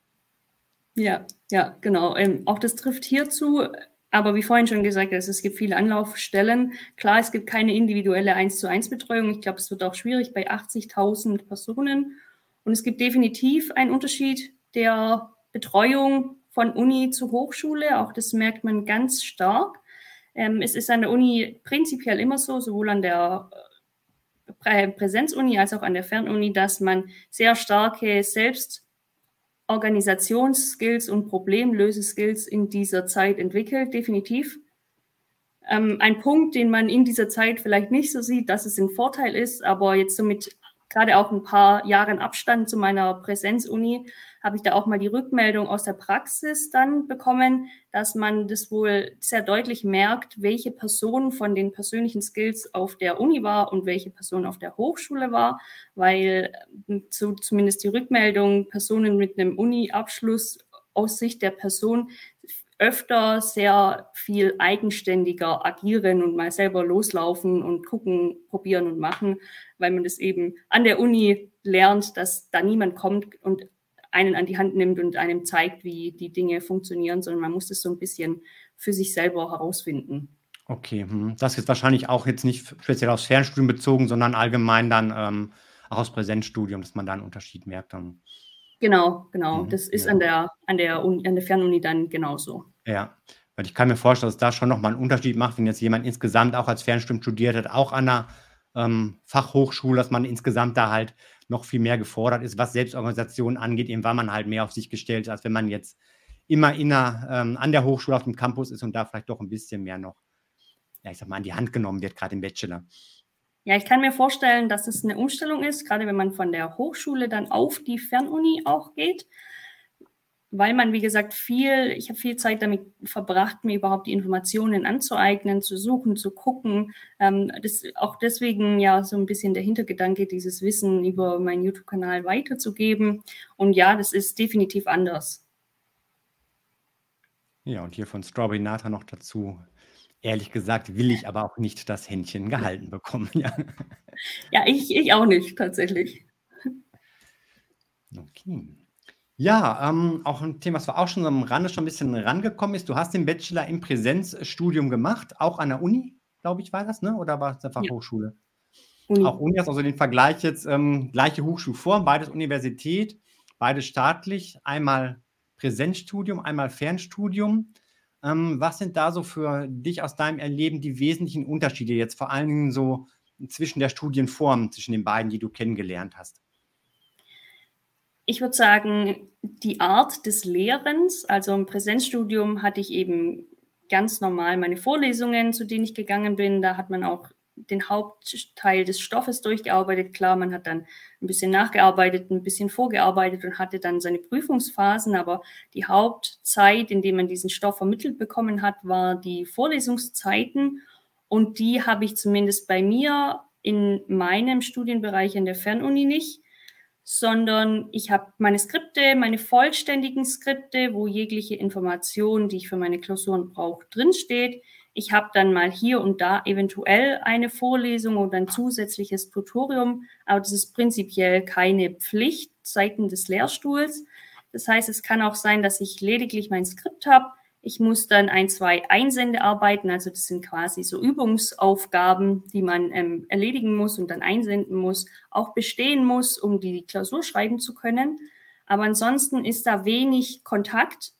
Ja, genau. Auch das trifft hierzu, aber wie vorhin schon gesagt, es gibt viele Anlaufstellen. Klar, es gibt keine individuelle 1:1 Betreuung. Ich glaube, es wird auch schwierig bei 80.000 Personen. Und es gibt definitiv einen Unterschied der Betreuung von Uni zu Hochschule. Auch das merkt man ganz stark. Es ist an der Uni prinzipiell immer so, sowohl an der Präsenzuni als auch an der Fernuni, dass man sehr starke Organisationsskills und Problemlöseskills in dieser Zeit entwickelt, definitiv. Ein Punkt, den man in dieser Zeit vielleicht nicht so sieht, dass es ein Vorteil ist, aber jetzt so mit gerade auch ein paar Jahren Abstand zu meiner Präsenzuni habe ich da auch mal die Rückmeldung aus der Praxis dann bekommen, dass man das wohl sehr deutlich merkt, welche Person von den persönlichen Skills auf der Uni war und welche Person auf der Hochschule war, weil zumindest die Rückmeldung, Personen mit einem Uni-Abschluss aus Sicht der Person öfter sehr viel eigenständiger agieren und mal selber loslaufen und gucken, probieren und machen, weil man das eben an der Uni lernt, dass da niemand kommt und einen an die Hand nimmt und einem zeigt, wie die Dinge funktionieren, sondern man muss das so ein bisschen für sich selber herausfinden. Okay, das ist wahrscheinlich auch jetzt nicht speziell aufs Fernstudium bezogen, sondern allgemein dann auch aus Präsenzstudium, dass man da einen Unterschied merkt dann. Genau. Das ist Ja. an der Fernuni dann genauso. Ja, weil ich kann mir vorstellen, dass es da schon noch mal 'n Unterschied macht, wenn jetzt jemand insgesamt auch als Fernstudium studiert hat, auch an 'ner, Fachhochschule, dass man insgesamt da halt noch viel mehr gefordert ist, was Selbstorganisation angeht, eben weil man halt mehr auf sich gestellt ist, als wenn man jetzt immer an der Hochschule auf dem Campus ist und da vielleicht doch 'n bisschen mehr noch, ja, ich sage mal, an die Hand genommen wird, grad im Bachelor. Ja, ich kann mir vorstellen, dass es 'ne Umstellung ist, grade wenn man von der Hochschule dann auf die Fernuni auch geht, weil man, wie gesagt, ich habe viel Zeit damit verbracht, mir überhaupt die Informationen anzueignen, zu suchen, zu gucken. Das auch deswegen ja so 'n bisschen der Hintergedanke, dieses Wissen über meinen YouTube-Kanal weiterzugeben. Und ja, das ist definitiv anders. Ja, und hier von Strawberry Nata noch dazu: „Ehrlich gesagt will ich aber auch nicht das Händchen gehalten bekommen“, ja. Ja, ich auch nicht tatsächlich. Okay. Ja, auch 'n Thema, was wir auch schon so am Rande schon 'n bisschen rangekommen ist. Du hast den Bachelor im Präsenzstudium gemacht, auch an der Uni, glaube ich, war das, ne? Oder war's 'ne Ja, Fachhochschule? Auch Uni. Uni, hast also den Vergleich jetzt, gleiche Hochschulform, beides Universität, beides staatlich, einmal Präsenzstudium, einmal Fernstudium. Was sind da so für dich aus deinem Erleben die wesentlichen Unterschiede jetzt vor allen Dingen so zwischen der Studienform, zwischen den beiden, die du kennengelernt hast? Ich würde sagen, die Art des Lehrens, also im Präsenzstudium hatte ich eben ganz normal meine Vorlesungen, zu denen ich gegangen bin. Da hat man auch den Hauptteil des Stoffes durchgearbeitet. Klar, man hat dann ein bisschen nachgearbeitet, ein bisschen vorgearbeitet und hatte dann seine Prüfungsphasen, aber die Hauptzeit, in der man diesen Stoff vermittelt bekommen hat, war die Vorlesungszeiten und die habe ich zumindest bei mir in meinem Studienbereich in der Fernuni nicht, sondern ich habe meine Skripte, meine vollständigen Skripte, wo jegliche Information, die ich für meine Klausuren brauche, drinsteht. Ich habe dann mal hier und da eventuell eine Vorlesung oder ein zusätzliches Tutorium, aber das ist prinzipiell keine Pflicht seitens des Lehrstuhls. Das heißt, es kann auch sein, dass ich lediglich mein Skript habe. Ich muss dann 1, 2 Einsendearbeiten, also das sind quasi so Übungsaufgaben, die man erledigen muss und dann einsenden muss, auch bestehen muss, um die Klausur schreiben zu können. Aber ansonsten ist da wenig Kontakt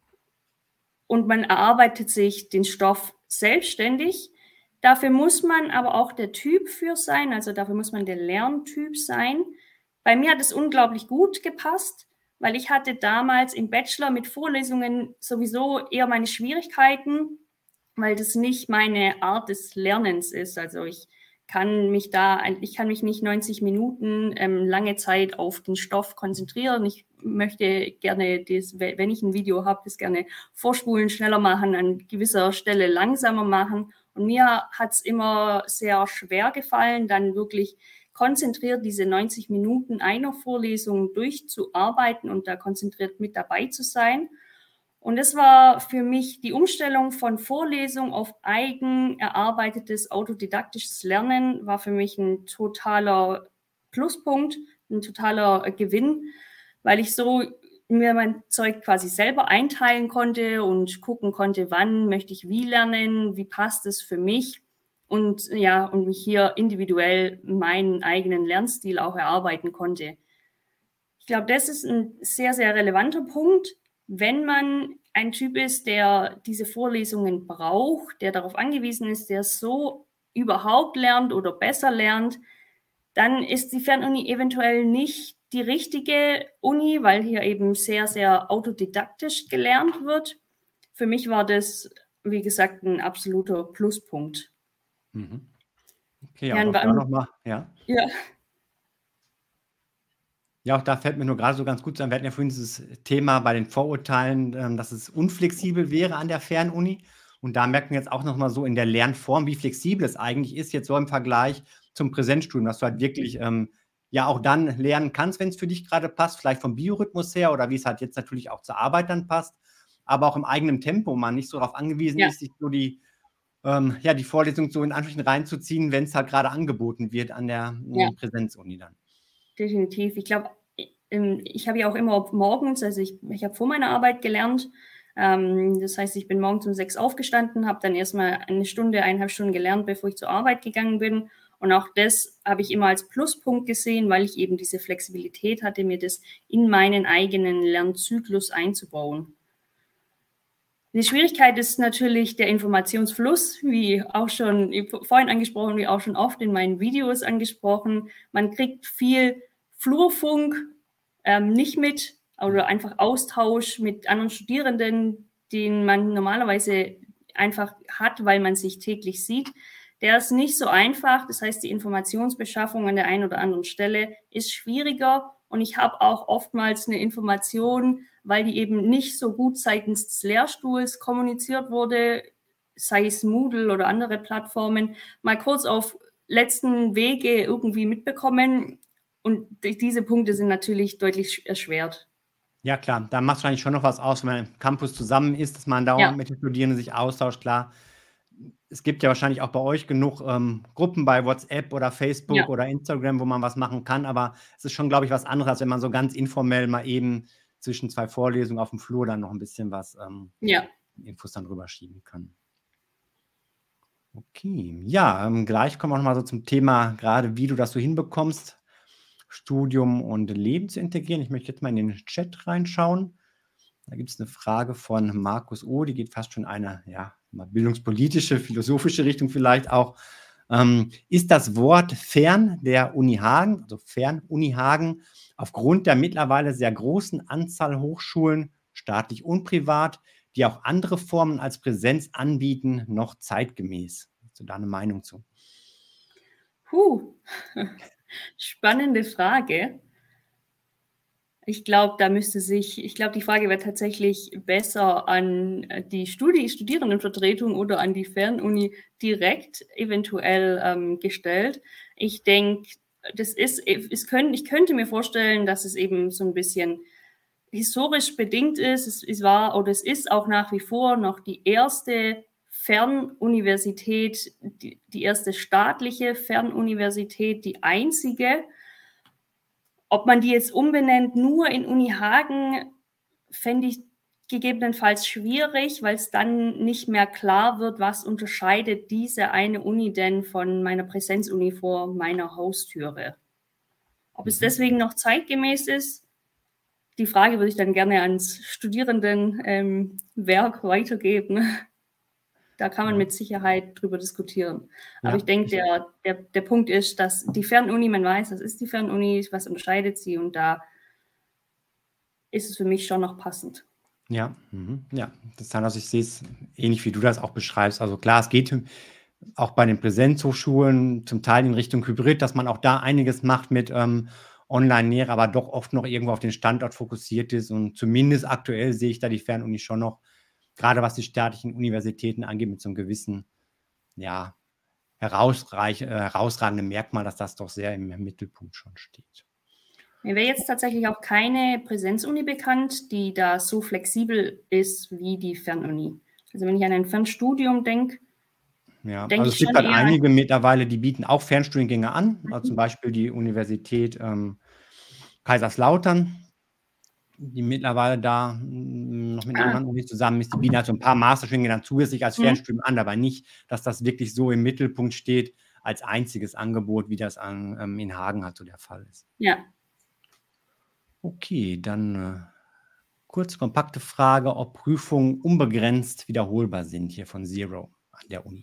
und man erarbeitet sich den Stoff selbstständig. Dafür muss man aber auch der Typ für sein, also dafür muss man der Lerntyp sein. Bei mir hat es unglaublich gut gepasst, weil ich hatte damals im Bachelor mit Vorlesungen sowieso eher meine Schwierigkeiten, weil das nicht meine Art des Lernens ist. Also ich kann mich nicht 90 Minuten lange Zeit auf den Stoff konzentrieren. Ich möchte gerne, wenn ich ein Video habe, das gerne vorspulen, schneller machen, an gewisser Stelle langsamer machen. Und mir hat es immer sehr schwer gefallen, dann wirklich konzentriert diese 90 Minuten einer Vorlesung durchzuarbeiten und da konzentriert mit dabei zu sein. Und das war für mich die Umstellung von Vorlesung auf eigen erarbeitetes autodidaktisches Lernen, war für mich ein totaler Pluspunkt, ein totaler Gewinn, weil ich so mir mein Zeug quasi selber einteilen konnte und gucken konnte, wann möchte ich wie lernen, wie passt es für mich und ja, und mich hier individuell meinen eigenen Lernstil auch erarbeiten konnte. Ich glaube, das ist ein sehr, sehr relevanter Punkt, wenn man ein Typ ist, der diese Vorlesungen braucht, der darauf angewiesen ist, der so überhaupt lernt oder besser lernt, dann ist die Fernuni eventuell nicht die richtige Uni, weil hier eben sehr, sehr autodidaktisch gelernt wird. Für mich war das, wie gesagt, ein absoluter Pluspunkt. Mhm. Okay, ja, Ja, und und auch da noch mal ja? ja. Ja, auch da fällt mir nur gerade so ganz gut ein, wir hatten ja vorhin dieses Thema bei den Vorurteilen, dass es unflexibel wäre an der Fernuni. Und da merken wir jetzt auch noch mal so in der Lernform, wie flexibel es eigentlich ist, jetzt so im Vergleich zum Präsenzstudium, dass du halt wirklich, ja auch dann lernen kannst, wenn es für dich gerade passt, vielleicht vom Biorhythmus her oder wie es halt jetzt natürlich auch zur Arbeit dann passt, aber auch im eigenen Tempo, man nicht so darauf angewiesen Ja, ist, sich so ja, die Vorlesung so in Anführungsstrichen reinzuziehen, wenn es halt gerade angeboten wird an der, ja. Präsenzuni dann. Definitiv. Ich glaube, ich habe ja auch immer morgens, also ich habe vor meiner Arbeit gelernt. Das heißt, ich bin morgens um 6 aufgestanden, habe dann erstmal eine Stunde, 1,5 Stunden gelernt, bevor ich zur Arbeit gegangen bin. Und auch das habe ich immer als Pluspunkt gesehen, weil ich eben diese Flexibilität hatte, mir das in meinen eigenen Lernzyklus einzubauen. Die Schwierigkeit ist natürlich der Informationsfluss, wie auch schon vorhin angesprochen, wie auch schon oft in meinen Videos angesprochen. Man kriegt viel Flurfunk nicht mit oder einfach Austausch mit anderen Studierenden, den man normalerweise einfach hat, weil man sich täglich sieht. Der ist nicht so einfach. Das heißt, die Informationsbeschaffung an der einen oder anderen Stelle ist schwieriger. Und ich habe auch oftmals eine Information, weil die eben nicht so gut seitens des Lehrstuhls kommuniziert wurde, sei es Moodle oder andere Plattformen, mal kurz auf letzten Wege irgendwie mitbekommen. Und diese Punkte sind natürlich deutlich erschwert. Ja, klar, da macht es wahrscheinlich schon noch was aus, wenn man im Campus zusammen ist, dass man dauernd mit den Studierenden sich austauscht, klar. Es gibt ja wahrscheinlich auch bei euch genug Gruppen bei WhatsApp oder Facebook oder Instagram, wo man was machen kann, aber es ist schon, glaube ich, was anderes, als wenn man so ganz informell mal eben zwischen 2 Vorlesungen auf dem Flur dann noch ein bisschen was Infos dann rüberschieben kann. Okay, ja, gleich kommen wir noch mal so zum Thema, gerade wie du das so hinbekommst, Studium und Leben zu integrieren. Ich möchte jetzt mal in den Chat reinschauen. Da gibt es eine Frage von Markus O., die geht fast schon in eine, ja, mal bildungspolitische, philosophische Richtung vielleicht auch. Ist das Wort fern der Uni Hagen, also fern Uni Hagen, aufgrund der mittlerweile sehr großen Anzahl Hochschulen, staatlich und privat, die auch andere Formen als Präsenz anbieten, noch zeitgemäß? Hast du da eine Meinung zu? Spannende Frage. Ich glaube, die Frage wird tatsächlich besser an die Studierendenvertretung oder an die Fernuni direkt eventuell gestellt. Ich denke, ich könnte mir vorstellen, dass es eben so ein bisschen historisch bedingt ist. Es ist auch nach wie vor noch die erste Fernuniversität, die erste staatliche Fernuniversität, die einzige. Ob man die jetzt umbenennt nur in Uni Hagen, fände ich gegebenenfalls schwierig, weil es dann nicht mehr klar wird, was unterscheidet diese eine Uni denn von meiner Präsenzuni vor meiner Haustüre. Ob es deswegen noch zeitgemäß ist, die Frage würde ich dann gerne ans Studierendenwerk weitergeben. Da kann man mit Sicherheit drüber diskutieren. Aber ich denke, der Punkt ist, dass die Fernuni, man weiß, das ist die Fernuni, was unterscheidet sie, und da ist es für mich schon noch passend. Ja, ja, das heißt, ich sehe es ähnlich, wie du das auch beschreibst. Also klar, es geht auch bei den Präsenzhochschulen zum Teil in Richtung Hybrid, dass man auch da einiges macht mit Online-Lehre, aber doch oft noch irgendwo auf den Standort fokussiert ist. Und zumindest aktuell sehe ich da die Fernuni schon noch, gerade was die staatlichen Universitäten angeht, mit so einem gewissen, ja, herausragenden Merkmal, dass das doch sehr im Mittelpunkt schon steht. Mir wäre jetzt tatsächlich auch keine Präsenzuni bekannt, die da so flexibel ist wie die Fernuni. Also wenn ich an ein Fernstudium denke, also es gibt halt einige mittlerweile, die bieten auch Fernstudiengänge an, also zum Beispiel die Universität Kaiserslautern, die mittlerweile da noch mit einer anderen Uni zusammen ist. Die bieten halt so ein paar Masterstudiengänge dann zusätzlich als Fernstudium an, aber nicht, dass das wirklich so im Mittelpunkt steht als einziges Angebot, wie das in Hagen halt so der Fall ist. Ja. Okay, dann kurz kompakte Frage, ob Prüfungen unbegrenzt wiederholbar sind hier von Zero an der Uni.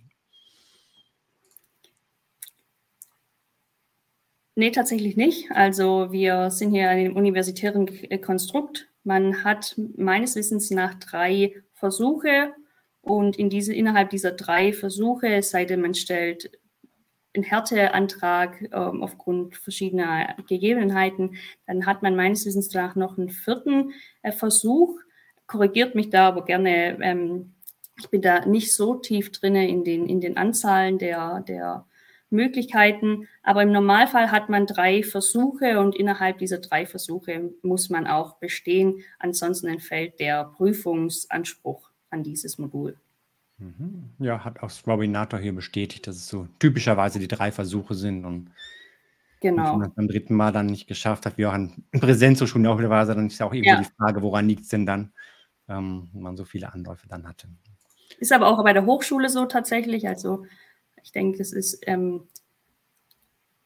Nee, tatsächlich nicht. Also wir sind hier in einem universitären Konstrukt. Man hat meines Wissens nach 3 Versuche und innerhalb dieser 3 Versuche, es sei denn, man stellt einen Härteantrag aufgrund verschiedener Gegebenheiten, dann hat man meines Wissens nach noch einen 4. Versuch. Korrigiert mich da aber gerne. Ich bin da nicht so tief drin in den Anzahlen der Möglichkeiten, aber im Normalfall hat man 3 Versuche und innerhalb dieser 3 Versuche muss man auch bestehen. Ansonsten entfällt der Prüfungsanspruch an dieses Modul. Ja, hat auch Swabinator hier bestätigt, dass es so typischerweise die 3 Versuche sind und wenn man es beim 3. Mal dann nicht geschafft hat, wie auch an Präsenzhochschulen auch wieder, dann ist ja auch irgendwo die Frage, woran liegt es denn dann, wenn man so viele Anläufe dann hatte. Ist aber auch bei der Hochschule so tatsächlich, also ich denke, es ist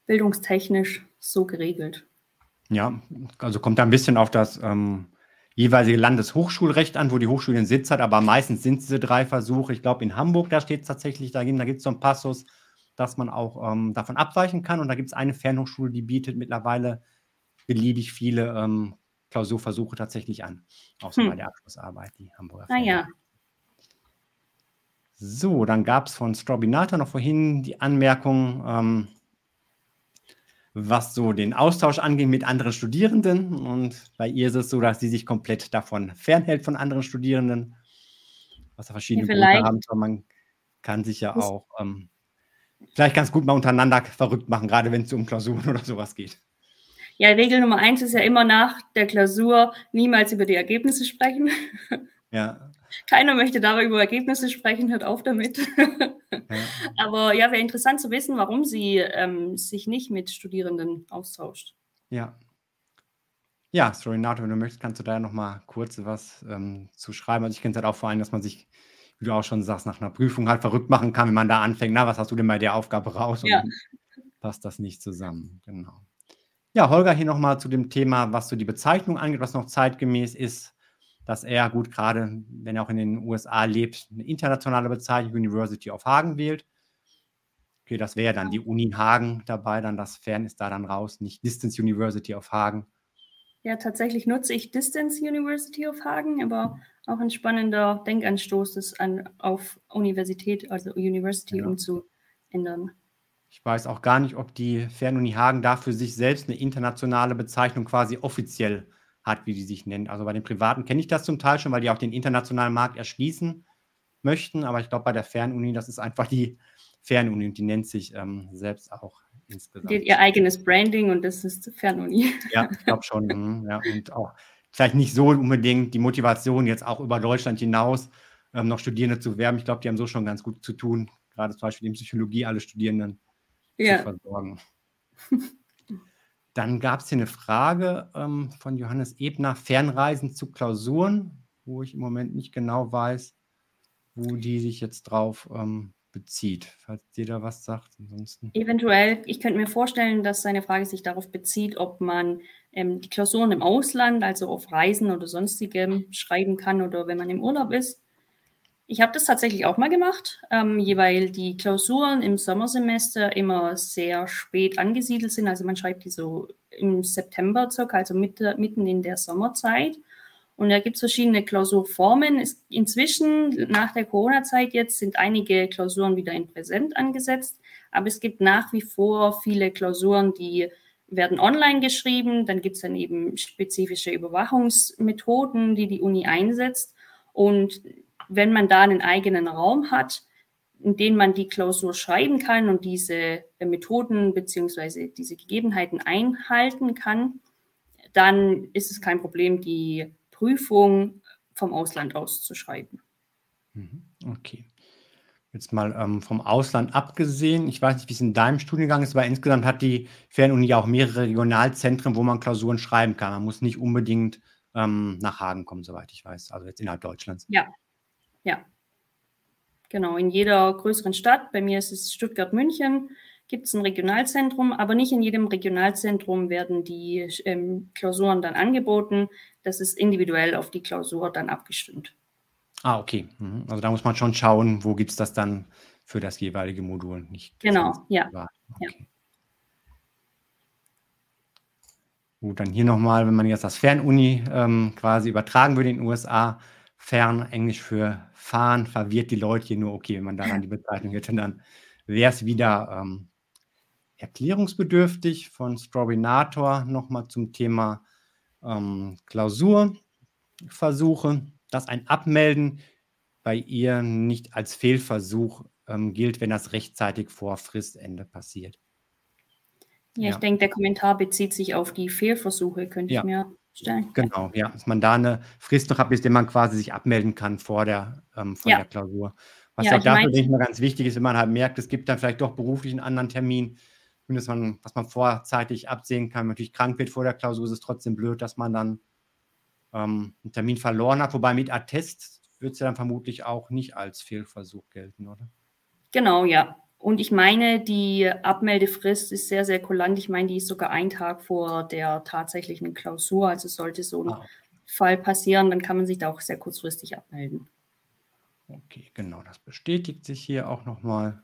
bildungstechnisch so geregelt. Ja, also kommt da ein bisschen auf das jeweilige Landeshochschulrecht an, wo die Hochschule den Sitz hat, aber meistens sind es diese 3 Versuche. Ich glaube, in Hamburg, da steht es tatsächlich dahin, da gibt es so einen Passus, dass man auch davon abweichen kann. Und da gibt es eine Fernhochschule, die bietet mittlerweile beliebig viele Klausurversuche tatsächlich an. Auch so bei der Abschlussarbeit, die Hamburger Ja. So, dann gab es von Strobinator noch vorhin die Anmerkung, was so den Austausch angeht mit anderen Studierenden. Und bei ihr ist es so, dass sie sich komplett davon fernhält von anderen Studierenden, was da verschiedene Gründe haben. Aber man kann sich ja auch vielleicht ganz gut mal untereinander verrückt machen, gerade wenn es um Klausuren oder sowas geht. Ja, Regel Nummer 1 ist ja immer nach der Klausur niemals über die Ergebnisse sprechen. Ja. Keiner möchte darüber über Ergebnisse sprechen, hört auf damit. Ja. Aber ja, wäre interessant zu wissen, warum sie sich nicht mit Studierenden austauscht. Ja. Ja, Strobinator, wenn du möchtest, kannst du da noch mal kurz was zu schreiben. Also ich kenne es halt auch vor allem, dass man sich, wie du auch schon sagst, nach einer Prüfung halt verrückt machen kann, wenn man da anfängt, na, was hast du denn bei der Aufgabe raus? Und dann passt das nicht zusammen. Genau. Ja, Holger, hier nochmal zu dem Thema, was so die Bezeichnung angeht, was noch zeitgemäß ist, dass er, gut, gerade wenn er auch in den USA lebt, eine internationale Bezeichnung University of Hagen wählt. Okay, das wäre dann die Uni Hagen dabei, dann das Fern ist da dann raus, nicht Distance University of Hagen. Ja, tatsächlich nutze ich Distance University of Hagen, aber auch ein spannender Denkanstoß, das auf Universität, also University umzuändern. Ich weiß auch gar nicht, ob die Fernuni Hagen da für sich selbst eine internationale Bezeichnung quasi offiziell hat, wie die sich nennt. Also bei den Privaten kenne ich das zum Teil schon, weil die auch den internationalen Markt erschließen möchten. Aber ich glaube, bei der Fernuni, das ist einfach die Fernuni und die nennt sich selbst auch insgesamt. Die hat ihr eigenes Branding und das ist Fernuni. Ja, ich glaube schon. Ja, und auch vielleicht nicht so unbedingt die Motivation, jetzt auch über Deutschland hinaus noch Studierende zu werben. Ich glaube, die haben so schon ganz gut zu tun, gerade zum Beispiel in Psychologie alle Studierenden zu versorgen. Dann gab es hier eine Frage von Johannes Ebner, Fernreisen zu Klausuren, wo ich im Moment nicht genau weiß, wo die sich jetzt drauf bezieht. Falls dir da was sagt, ansonsten. Eventuell, ich könnte mir vorstellen, dass seine Frage sich darauf bezieht, ob man die Klausuren im Ausland, also auf Reisen oder sonstigem, schreiben kann oder wenn man im Urlaub ist. Ich habe das tatsächlich auch mal gemacht, weil die Klausuren im Sommersemester immer sehr spät angesiedelt sind. Also man schreibt die so im September circa, also mitten in der Sommerzeit. Und da gibt es verschiedene Klausurformen. Inzwischen, nach der Corona-Zeit jetzt, sind einige Klausuren wieder in Präsent angesetzt. Aber es gibt nach wie vor viele Klausuren, die werden online geschrieben. Dann gibt es dann eben spezifische Überwachungsmethoden, die die Uni einsetzt. Und wenn man da einen eigenen Raum hat, in dem man die Klausur schreiben kann und diese Methoden bzw. diese Gegebenheiten einhalten kann, dann ist es kein Problem, die Prüfung vom Ausland aus zu schreiben. Okay. Jetzt mal vom Ausland abgesehen, ich weiß nicht, wie es in deinem Studiengang ist, aber insgesamt hat die Fernuni ja auch mehrere Regionalzentren, wo man Klausuren schreiben kann. Man muss nicht unbedingt nach Hagen kommen, soweit ich weiß, also jetzt innerhalb Deutschlands. Ja. Genau, in jeder größeren Stadt, bei mir ist es Stuttgart-München, gibt es ein Regionalzentrum, aber nicht in jedem Regionalzentrum werden die Klausuren dann angeboten. Das ist individuell auf die Klausur dann abgestimmt. Okay. Also da muss man schon schauen, wo gibt es das dann für das jeweilige Modul. Nicht genau, ja. Okay. Ja. Gut, dann hier nochmal, wenn man jetzt das Fernuni quasi übertragen würde in den USA, Fern, Englisch für fahren, verwirrt die Leute hier nur, okay, wenn man daran die Bezeichnung hätte, dann wäre es wieder erklärungsbedürftig. Von Strobinator nochmal zum Thema Klausurversuche, dass ein Abmelden bei ihr nicht als Fehlversuch gilt, wenn das rechtzeitig vor Fristende passiert. Ja, ich denke, der Kommentar bezieht sich auf die Fehlversuche, könnte ich mir stellen. Genau, ja, dass man da eine Frist noch hat, bis man quasi sich abmelden kann von der Klausur. Was ja auch dafür, denke ich mal, ganz wichtig ist, wenn man halt merkt, es gibt dann vielleicht doch beruflich einen anderen Termin, was man vorzeitig absehen kann. Wenn man natürlich krank wird vor der Klausur, ist es trotzdem blöd, dass man dann einen Termin verloren hat. Wobei mit Attest wird es ja dann vermutlich auch nicht als Fehlversuch gelten, oder? Genau, ja. Und ich meine, die Abmeldefrist ist sehr, sehr kulant. Ich meine, die ist sogar 1 Tag vor der tatsächlichen Klausur. Also sollte so ein Fall passieren, dann kann man sich da auch sehr kurzfristig abmelden. Okay, genau, das bestätigt sich hier auch nochmal.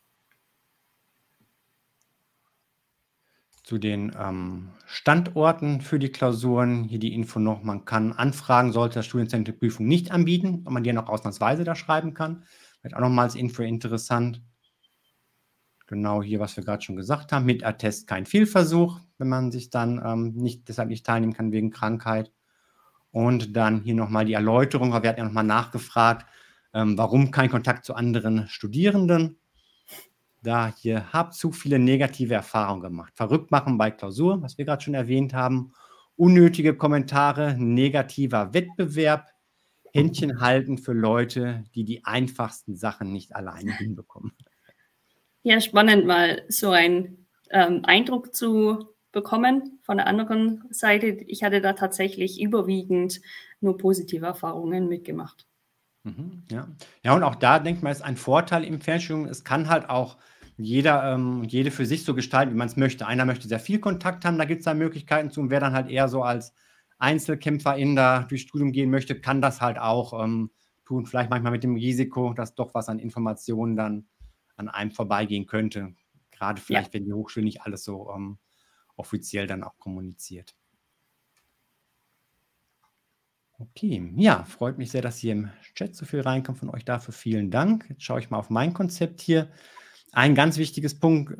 Zu den Standorten für die Klausuren, hier die Info noch, man kann anfragen, sollte das Studienzentrum die Prüfung nicht anbieten, ob man die noch ausnahmsweise da schreiben kann. Vielleicht auch nochmal als Info interessant. Genau hier, was wir gerade schon gesagt haben, mit Attest kein Fehlversuch, wenn man sich dann deshalb nicht teilnehmen kann wegen Krankheit. Und dann hier nochmal die Erläuterung, wir hatten ja nochmal nachgefragt, warum kein Kontakt zu anderen Studierenden. Da hier habe zu viele negative Erfahrungen gemacht. Verrückt machen bei Klausur, was wir gerade schon erwähnt haben. Unnötige Kommentare, negativer Wettbewerb, Händchen halten für Leute, die die einfachsten Sachen nicht alleine hinbekommen. Ja, spannend, mal so einen Eindruck zu bekommen von der anderen Seite. Ich hatte da tatsächlich überwiegend nur positive Erfahrungen mitgemacht. Ja. Ja, und auch da denkt man, ist ein Vorteil im Fernstudium. Es kann halt auch jede für sich so gestalten, wie man es möchte. Einer möchte sehr viel Kontakt haben, da gibt es da Möglichkeiten zu. Und wer dann halt eher so als Einzelkämpferin da durchs Studium gehen möchte, kann das halt auch tun. Vielleicht manchmal mit dem Risiko, dass doch was an Informationen dann an einem vorbeigehen könnte. Gerade vielleicht, wenn die Hochschule nicht alles so offiziell dann auch kommuniziert. Okay, ja, freut mich sehr, dass hier im Chat so viel reinkommt von euch. Dafür vielen Dank. Jetzt schaue ich mal auf mein Konzept hier. Ein ganz wichtiger Punkt,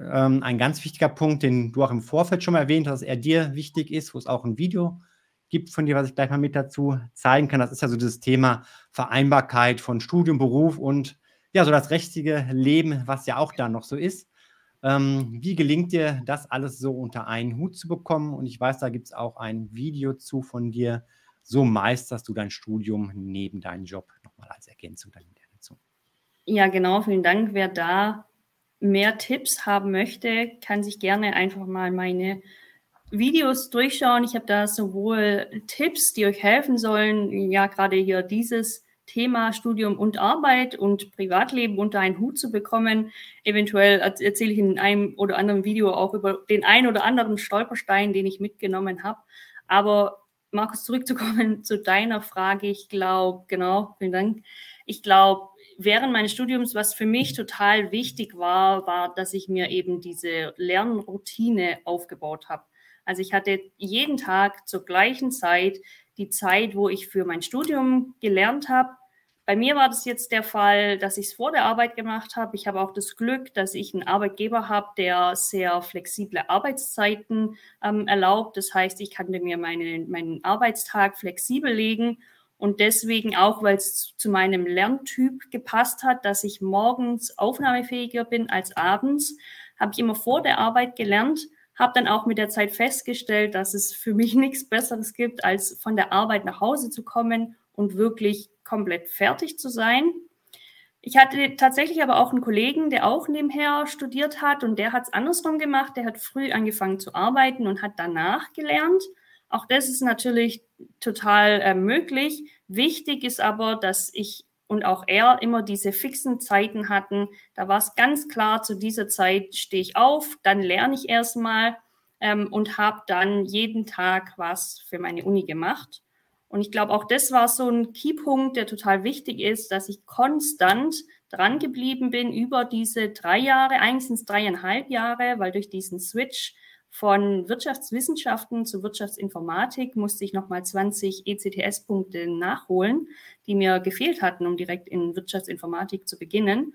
den du auch im Vorfeld schon mal erwähnt hast, dass er dir wichtig ist, wo es auch ein Video gibt von dir, was ich gleich mal mit dazu zeigen kann. Das ist ja so dieses Thema Vereinbarkeit von Studium, Beruf und ja, so das restliche Leben, was ja auch da noch so ist. Wie gelingt dir das alles so unter einen Hut zu bekommen? Und ich weiß, da gibt es auch ein Video zu von dir. So meisterst du dein Studium neben deinem Job, nochmal als Ergänzung dann dazu. Ja, genau, vielen Dank. Wer da mehr Tipps haben möchte, kann sich gerne einfach mal meine Videos durchschauen. Ich habe da sowohl Tipps, die euch helfen sollen, ja, gerade hier dieses Thema Studium und Arbeit und Privatleben unter einen Hut zu bekommen. Eventuell erzähle ich in einem oder anderen Video auch über den ein oder anderen Stolperstein, den ich mitgenommen habe. Aber Markus, zurückzukommen zu deiner Frage, ich glaube, genau, vielen Dank. Ich glaube, während meines Studiums, was für mich total wichtig war, dass ich mir eben diese Lernroutine aufgebaut habe. Also ich hatte jeden Tag zur gleichen Zeit die Zeit, wo ich für mein Studium gelernt habe. Bei mir war das jetzt der Fall, dass ich es vor der Arbeit gemacht habe. Ich habe auch das Glück, dass ich einen Arbeitgeber habe, der sehr flexible Arbeitszeiten erlaubt. Das heißt, ich kann mir meinen Arbeitstag flexibel legen und deswegen auch, weil es zu meinem Lerntyp gepasst hat, dass ich morgens aufnahmefähiger bin als abends, habe ich immer vor der Arbeit gelernt, habe dann auch mit der Zeit festgestellt, dass es für mich nichts Besseres gibt, als von der Arbeit nach Hause zu kommen und wirklich komplett fertig zu sein. Ich hatte tatsächlich aber auch einen Kollegen, der auch nebenher studiert hat und der hat es andersrum gemacht. Der hat früh angefangen zu arbeiten und hat danach gelernt. Auch das ist natürlich total möglich. Wichtig ist aber, dass ich und auch er immer diese fixen Zeiten hatten. Da war es ganz klar, zu dieser Zeit stehe ich auf, dann lerne ich erstmal und habe dann jeden Tag was für meine Uni gemacht. Und ich glaube, auch das war so ein Keypunkt, der total wichtig ist, dass ich konstant dran geblieben bin über diese 3 Jahre, eigentlich sind es 3,5 Jahre, weil durch diesen Switch von Wirtschaftswissenschaften zu Wirtschaftsinformatik musste ich nochmal 20 ECTS-Punkte nachholen, die mir gefehlt hatten, um direkt in Wirtschaftsinformatik zu beginnen.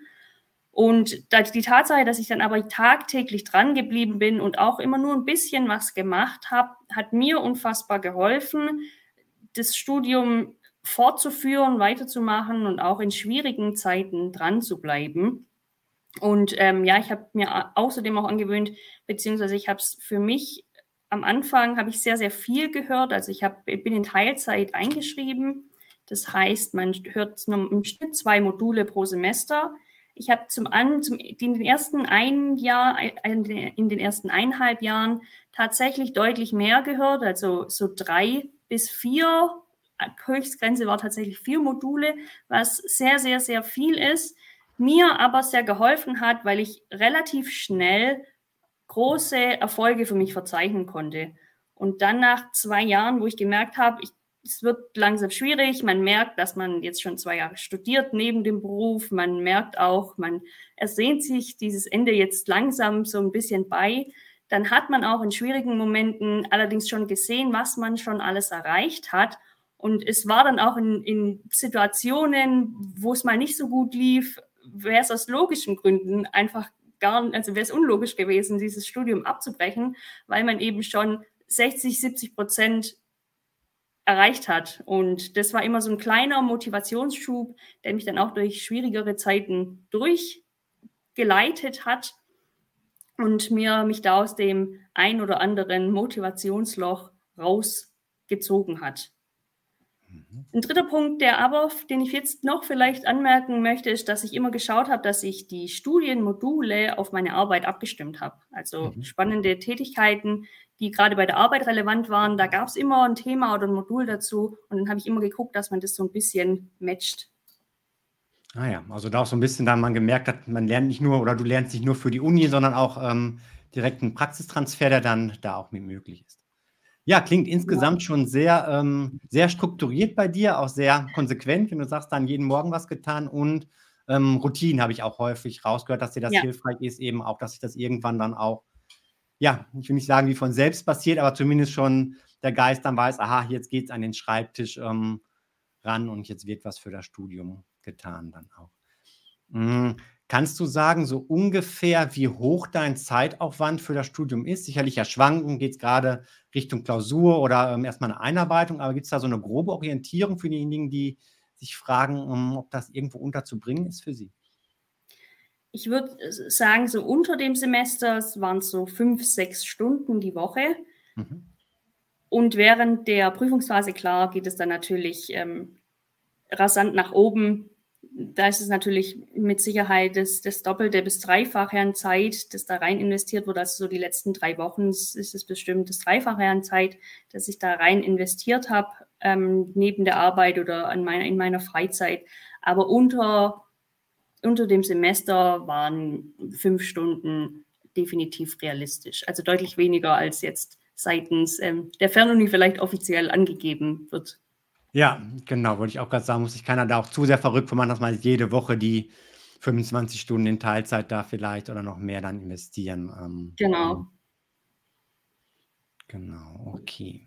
Und die Tatsache, dass ich dann aber tagtäglich dran geblieben bin und auch immer nur ein bisschen was gemacht habe, hat mir unfassbar geholfen, das Studium fortzuführen, weiterzumachen und auch in schwierigen Zeiten dran zu bleiben. Und ja, ich habe mir außerdem auch angewöhnt, beziehungsweise ich habe es für mich, am Anfang habe ich sehr, sehr viel gehört. Also ich bin in Teilzeit eingeschrieben. Das heißt, man hört im Schnitt 2 Module pro Semester. Ich habe in den ersten 1,5 Jahren tatsächlich deutlich mehr gehört, also so 3 bis 4. Höchstgrenze war tatsächlich 4 Module, was sehr, sehr, sehr viel ist. mir aber sehr geholfen hat, weil ich relativ schnell große Erfolge für mich verzeichnen konnte. Und dann nach 2 Jahren, wo ich gemerkt habe, es wird langsam schwierig, man merkt, dass man jetzt schon 2 Jahre studiert neben dem Beruf, man merkt auch, man ersehnt sich dieses Ende jetzt langsam so ein bisschen bei, dann hat man auch in schwierigen Momenten allerdings schon gesehen, was man schon alles erreicht hat. Und es war dann auch in Situationen, wo es mal nicht so gut lief, wäre es aus logischen Gründen einfach also wäre es unlogisch gewesen, dieses Studium abzubrechen, weil man eben schon 60-70% erreicht hat. Und das war immer so ein kleiner Motivationsschub, der mich dann auch durch schwierigere Zeiten durchgeleitet hat und mich da aus dem ein oder anderen Motivationsloch rausgezogen hat. Ein dritter Punkt, den ich jetzt noch vielleicht anmerken möchte, ist, dass ich immer geschaut habe, dass ich die Studienmodule auf meine Arbeit abgestimmt habe. Also spannende Tätigkeiten, die gerade bei der Arbeit relevant waren, da gab es immer ein Thema oder ein Modul dazu und dann habe ich immer geguckt, dass man das so ein bisschen matcht. Ah ja, also da auch so ein bisschen, da man gemerkt hat, man lernt nicht nur oder du lernst nicht nur für die Uni, sondern auch direkt einen Praxistransfer, der dann da auch mit möglich ist. Ja, klingt insgesamt schon sehr, sehr strukturiert bei dir, auch sehr konsequent, wenn du sagst, dann jeden Morgen was getan und Routinen habe ich auch häufig rausgehört, dass dir das hilfreich ist, eben auch, dass sich das irgendwann dann auch, ja, ich will nicht sagen, wie von selbst passiert, aber zumindest schon der Geist dann weiß, aha, jetzt geht es an den Schreibtisch ran und jetzt wird was für das Studium getan dann auch. Kannst du sagen, so ungefähr, wie hoch dein Zeitaufwand für das Studium ist? Sicherlich ja schwanken, geht es gerade Richtung Klausur oder erstmal eine Einarbeitung, aber gibt es da so eine grobe Orientierung für diejenigen, die sich fragen, ob das irgendwo unterzubringen ist für sie? Ich würde sagen, so unter dem Semester waren es so 5-6 Stunden die Woche. Und während der Prüfungsphase, klar, geht es dann natürlich rasant nach oben. Da ist es natürlich mit Sicherheit das Doppelte bis Dreifache an Zeit, das da rein investiert wurde. Also so die letzten 3 Wochen ist es bestimmt das Dreifache an Zeit, das ich da rein investiert habe, neben der Arbeit oder in meiner Freizeit. Aber unter dem Semester waren 5 Stunden definitiv realistisch. Also deutlich weniger als jetzt seitens der Fernuni vielleicht offiziell angegeben wird. Ja, genau, wollte ich auch gerade sagen, muss sich keiner da auch zu sehr verrückt machen, dass man jede Woche die 25 Stunden in Teilzeit da vielleicht oder noch mehr dann investieren. Genau. Genau, okay.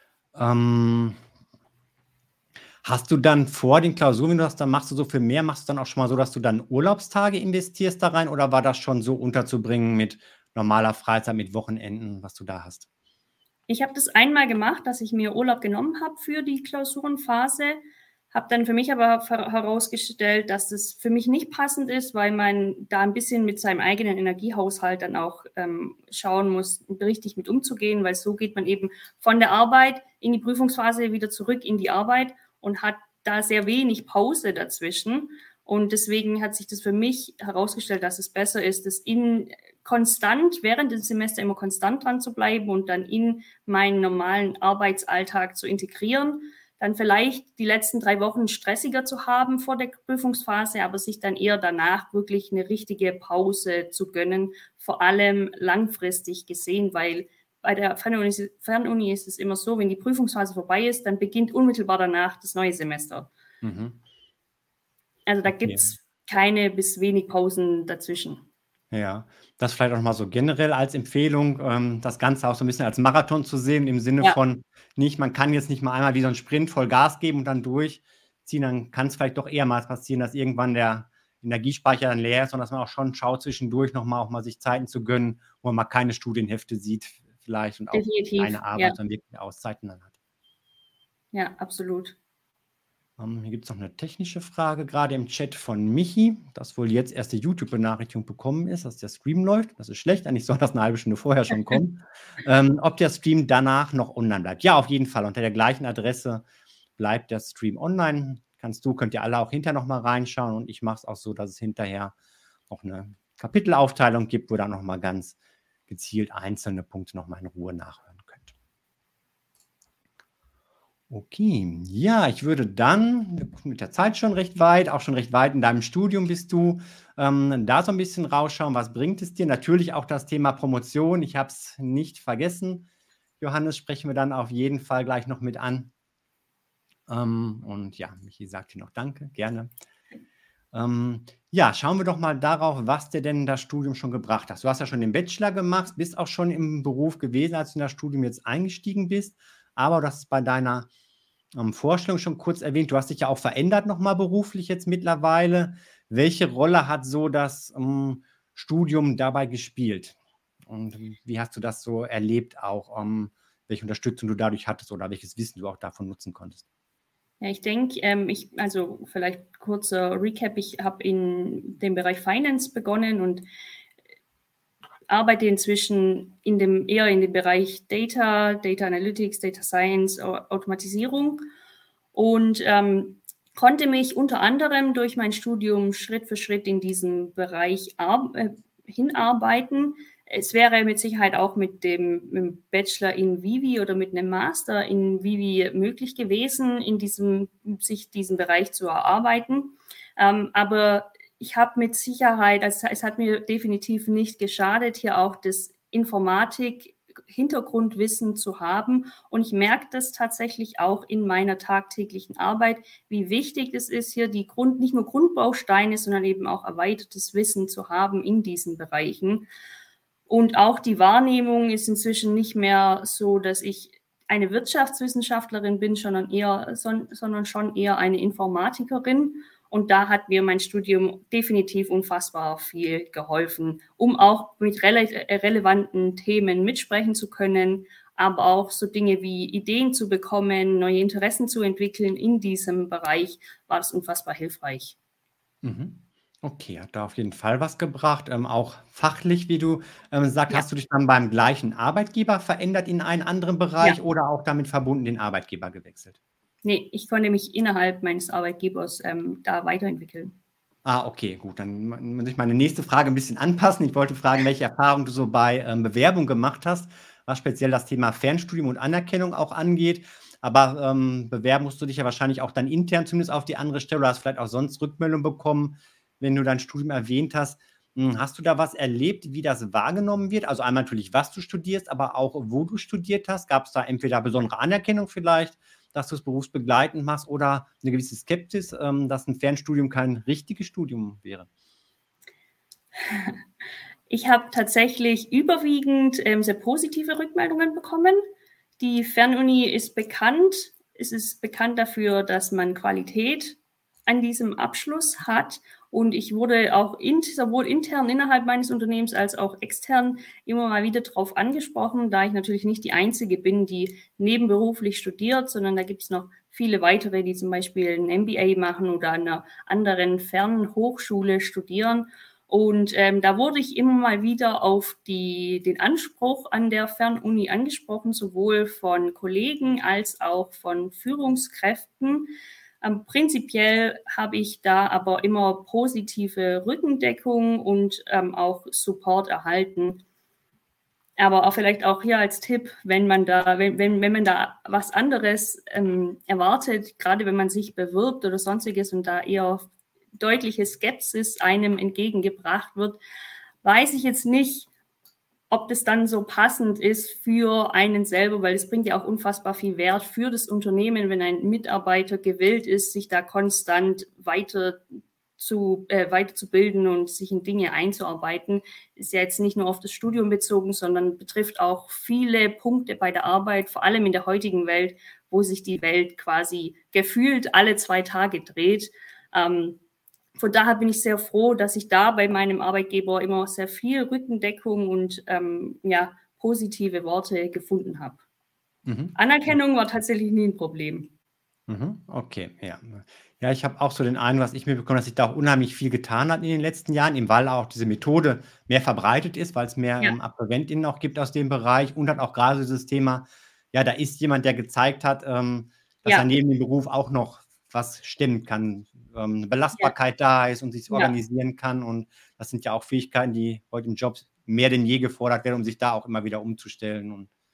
Hast du dann vor den Klausuren, wenn du das dann machst, du so viel mehr, machst du dann auch schon mal so, dass du dann Urlaubstage investierst da rein oder war das schon so unterzubringen mit normaler Freizeit, mit Wochenenden, was du da hast? Ich habe das einmal gemacht, dass ich mir Urlaub genommen habe für die Klausurenphase, habe dann für mich aber herausgestellt, dass das für mich nicht passend ist, weil man da ein bisschen mit seinem eigenen Energiehaushalt dann auch schauen muss, richtig mit umzugehen, weil so geht man eben von der Arbeit in die Prüfungsphase wieder zurück in die Arbeit und hat da sehr wenig Pause dazwischen. Und deswegen hat sich das für mich herausgestellt, dass es besser ist, das konstant während des Semesters immer konstant dran zu bleiben und dann in meinen normalen Arbeitsalltag zu integrieren. Dann vielleicht die letzten 3 Wochen stressiger zu haben vor der Prüfungsphase, aber sich dann eher danach wirklich eine richtige Pause zu gönnen, vor allem langfristig gesehen, weil bei der Fernuni ist es immer so, wenn die Prüfungsphase vorbei ist, dann beginnt unmittelbar danach das neue Semester. Also da gibt es keine bis wenig Pausen dazwischen. Ja, das vielleicht auch noch mal so generell als Empfehlung, das Ganze auch so ein bisschen als Marathon zu sehen, im Sinne von man kann jetzt nicht mal einmal wie so 'n Sprint voll Gas geben und dann durchziehen, dann kann es vielleicht doch eher mal passieren, dass irgendwann der Energiespeicher dann leer ist und dass man auch schon schaut, zwischendurch noch mal auch mal sich Zeiten zu gönnen, wo man mal keine Studienhefte sieht vielleicht und auch keine Arbeit, sondern wirklich Auszeiten dann hat. Ja, absolut. Hier gibt es noch eine technische Frage, gerade im Chat von Michi, dass wohl jetzt erst die YouTube-Benachrichtigung bekommen ist, dass der Stream läuft. Das ist schlecht, eigentlich soll das eine halbe Stunde vorher schon kommen. Ob der Stream danach noch online bleibt. Ja, auf jeden Fall. Unter der gleichen Adresse bleibt der Stream online. Könnt ihr alle auch hinterher noch mal reinschauen und ich mache es auch so, dass es hinterher auch eine Kapitelaufteilung gibt, wo dann noch mal ganz gezielt einzelne Punkte noch mal in Ruhe nachhören könnt. Okay, ja, ich würde dann mit der Zeit schon recht weit, auch schon recht weit in deinem Studium bist du, da so ein bisschen rausschauen, was bringt es dir? Natürlich auch das Thema Promotion, ich habe es nicht vergessen. Johannes, sprechen wir dann auf jeden Fall gleich noch mit an. Und ja, Michi sagt hier noch Danke, gerne. Ja, schauen wir doch mal darauf, was dir denn das Studium schon gebracht hat. Du hast ja schon den Bachelor gemacht, bist auch schon im Beruf gewesen, als du in das Studium jetzt eingestiegen bist, aber du hast es bei deiner Vorstellung schon kurz erwähnt, du hast dich ja auch verändert noch mal beruflich jetzt mittlerweile. Welche Rolle hat so das, Studium dabei gespielt? Und wie hast du das so erlebt auch, welche Unterstützung du dadurch hattest oder welches Wissen du auch davon nutzen konntest? Ja, ich denke, also vielleicht kurzer Recap, ich habe in dem Bereich Finance begonnen und arbeite inzwischen eher in dem Bereich Data Analytics, Data Science, Automatisierung und konnte mich unter anderem durch mein Studium Schritt für Schritt in diesem Bereich hinarbeiten. Es wäre mit Sicherheit auch mit dem Bachelor in Vivi oder mit einem Master in Vivi möglich gewesen, sich diesen Bereich zu erarbeiten. Aber ich habe mit Sicherheit, also es hat mir definitiv nicht geschadet, hier auch das Informatik-Hintergrundwissen zu haben. Und ich merke das tatsächlich auch in meiner tagtäglichen Arbeit, wie wichtig es ist, hier nicht nur Grundbausteine, sondern eben auch erweitertes Wissen zu haben in diesen Bereichen. Und auch die Wahrnehmung ist inzwischen nicht mehr so, dass ich eine Wirtschaftswissenschaftlerin bin, sondern schon eher eine Informatikerin. Und da hat mir mein Studium definitiv unfassbar viel geholfen, um auch mit relevanten Themen mitsprechen zu können, aber auch so Dinge wie Ideen zu bekommen, neue Interessen zu entwickeln in diesem Bereich, war das unfassbar hilfreich. Mhm. Okay, hat da auf jeden Fall was gebracht. Auch fachlich, wie du, sagst, Ja, hast du dich dann beim gleichen Arbeitgeber verändert in einen anderen ja. Bereich oder auch damit verbunden den Arbeitgeber gewechselt? Nee, ich konnte mich innerhalb meines Arbeitgebers da weiterentwickeln. Ah, okay, gut. Dann muss ich meine nächste Frage ein bisschen anpassen. Ich wollte fragen, welche Erfahrungen du so bei, Bewerbung gemacht hast, was speziell das Thema Fernstudium und Anerkennung auch angeht. Aber, bewerben musst du dich ja wahrscheinlich auch dann intern zumindest auf die andere Stelle oder hast vielleicht auch sonst Rückmeldung bekommen, wenn du dein Studium erwähnt hast. Hast du da was erlebt, wie das wahrgenommen wird? Also einmal natürlich, was du studierst, aber auch, wo du studiert hast. Gab es da entweder besondere Anerkennung vielleicht, dass du es berufsbegleitend machst oder eine gewisse Skepsis, dass ein Fernstudium kein richtiges Studium wäre? Ich habe tatsächlich überwiegend sehr positive Rückmeldungen bekommen. Die Fernuni ist bekannt. Es ist bekannt dafür, dass man Qualität an diesem Abschluss hat. Und ich wurde auch sowohl intern innerhalb meines Unternehmens als auch extern immer mal wieder darauf angesprochen, da ich natürlich nicht die Einzige bin, die nebenberuflich studiert, sondern da gibt es noch viele weitere, die zum Beispiel ein MBA machen oder an einer anderen Fernhochschule studieren. Und da wurde ich immer mal wieder auf den Anspruch an der Fernuni angesprochen, sowohl von Kollegen als auch von Führungskräften. Prinzipiell habe ich da aber immer positive Rückendeckung und auch Support erhalten. Aber auch vielleicht auch hier als Tipp, wenn man da was anderes erwartet, gerade wenn man sich bewirbt oder sonstiges und da eher deutliche Skepsis einem entgegengebracht wird, weiß ich jetzt nicht, ob das dann so passend ist für einen selber, weil es bringt ja auch unfassbar viel Wert für das Unternehmen, wenn ein Mitarbeiter gewillt ist, sich da konstant weiterzubilden und sich in Dinge einzuarbeiten. Ist ja jetzt nicht nur auf das Studium bezogen, sondern betrifft auch viele Punkte bei der Arbeit, vor allem in der heutigen Welt, wo sich die Welt quasi gefühlt alle 2 Tage dreht. Von daher bin ich sehr froh, dass ich da bei meinem Arbeitgeber immer sehr viel Rückendeckung und positive Worte gefunden habe. Mhm. Anerkennung war tatsächlich nie ein Problem. Mhm. Okay, ja. Ja, ich habe auch so den Eindruck, was ich mitbekomme, dass sich da auch unheimlich viel getan hat in den letzten Jahren, eben weil auch diese Methode mehr verbreitet ist, weil es mehr, Ja, AbsolventInnen auch gibt aus dem Bereich und dann auch gerade dieses Thema, ja, da ist jemand, der gezeigt hat, dass er ja, neben dem Beruf auch noch was stemmen kann, 'ne ja, Belastbarkeit da ist und sich ja. organisieren kann. Und das sind ja auch Fähigkeiten, die heute im Job mehr denn je gefordert werden, um sich da auch immer wieder umzustellen und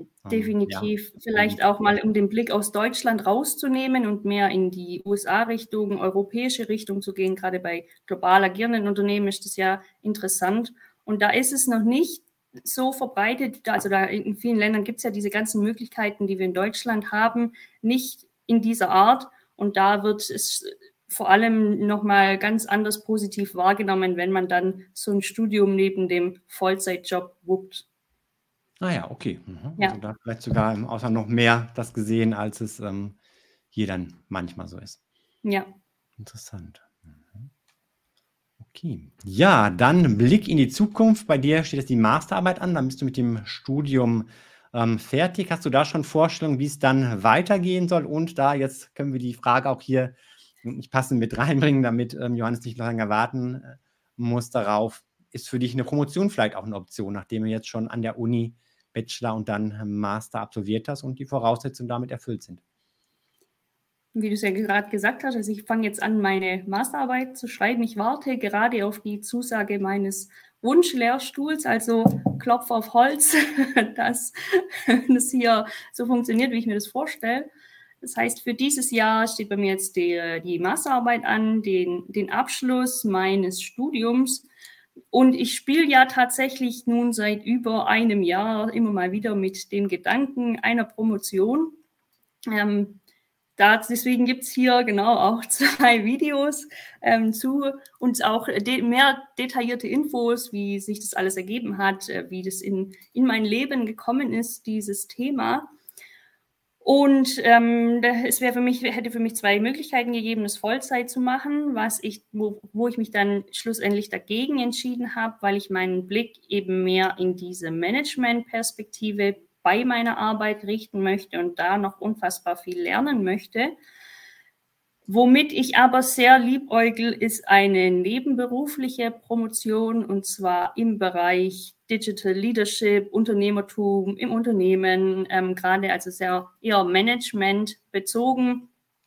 Definitiv. Vielleicht definitiv. auch mal, um den Blick aus Deutschland rauszunehmen und mehr in die USA-Richtung, europäische Richtung zu gehen. Gerade bei global agierenden Unternehmen ist das ja interessant. Und da ist es noch nicht so verbreitet. Also da in vielen Ländern gibt es ja diese ganzen Möglichkeiten, die wir in Deutschland haben, nicht in dieser Art. Und da wird es vor allem nochmal ganz anders positiv wahrgenommen, wenn man dann so ein Studium neben dem Vollzeitjob wuppt. Ah ja, okay. Mhm. Ja. Also da vielleicht sogar im Ausland noch mehr das gesehen, als es hier dann manchmal so ist. Ja. Interessant. Mhm. Okay. Ja, dann Blick in die Zukunft. Bei dir steht jetzt die Masterarbeit an, dann bist du mit dem Studium fertig. Hast du da schon Vorstellungen, wie es dann weitergehen soll? Und da jetzt können wir die Frage auch hier nicht passend mit reinbringen, damit Johannes nicht lange warten muss darauf. Ist für dich eine Promotion vielleicht auch eine Option, nachdem du jetzt schon an der Uni Bachelor und dann Master absolviert hast und die Voraussetzungen damit erfüllt sind? Wie du es ja gerade gesagt hast, also ich fange jetzt an, meine Masterarbeit zu schreiben. Ich warte gerade auf die Zusage meines Wunschlehrstuhls, also Klopf auf Holz, dass das hier so funktioniert, wie ich mir das vorstelle. Das heißt, für dieses Jahr steht bei mir jetzt die Masterarbeit an, den Abschluss meines Studiums. Und ich spiele ja tatsächlich nun seit über einem Jahr immer mal wieder mit dem Gedanken einer Promotion. Deswegen gibt es hier genau auch 2 Videos zu und auch mehr detaillierte Infos, wie sich das alles ergeben hat, wie das in mein Leben gekommen ist, dieses Thema. Und es hätte für mich 2 Möglichkeiten gegeben, das Vollzeit zu machen, wo ich mich dann schlussendlich dagegen entschieden habe, weil ich meinen Blick eben mehr in diese Management-Perspektive bei meiner Arbeit richten möchte und da noch unfassbar viel lernen möchte. Womit ich aber sehr liebäugel, ist eine nebenberufliche Promotion, und zwar im Bereich Digital Leadership, Unternehmertum im Unternehmen, gerade also sehr eher Management bezogen.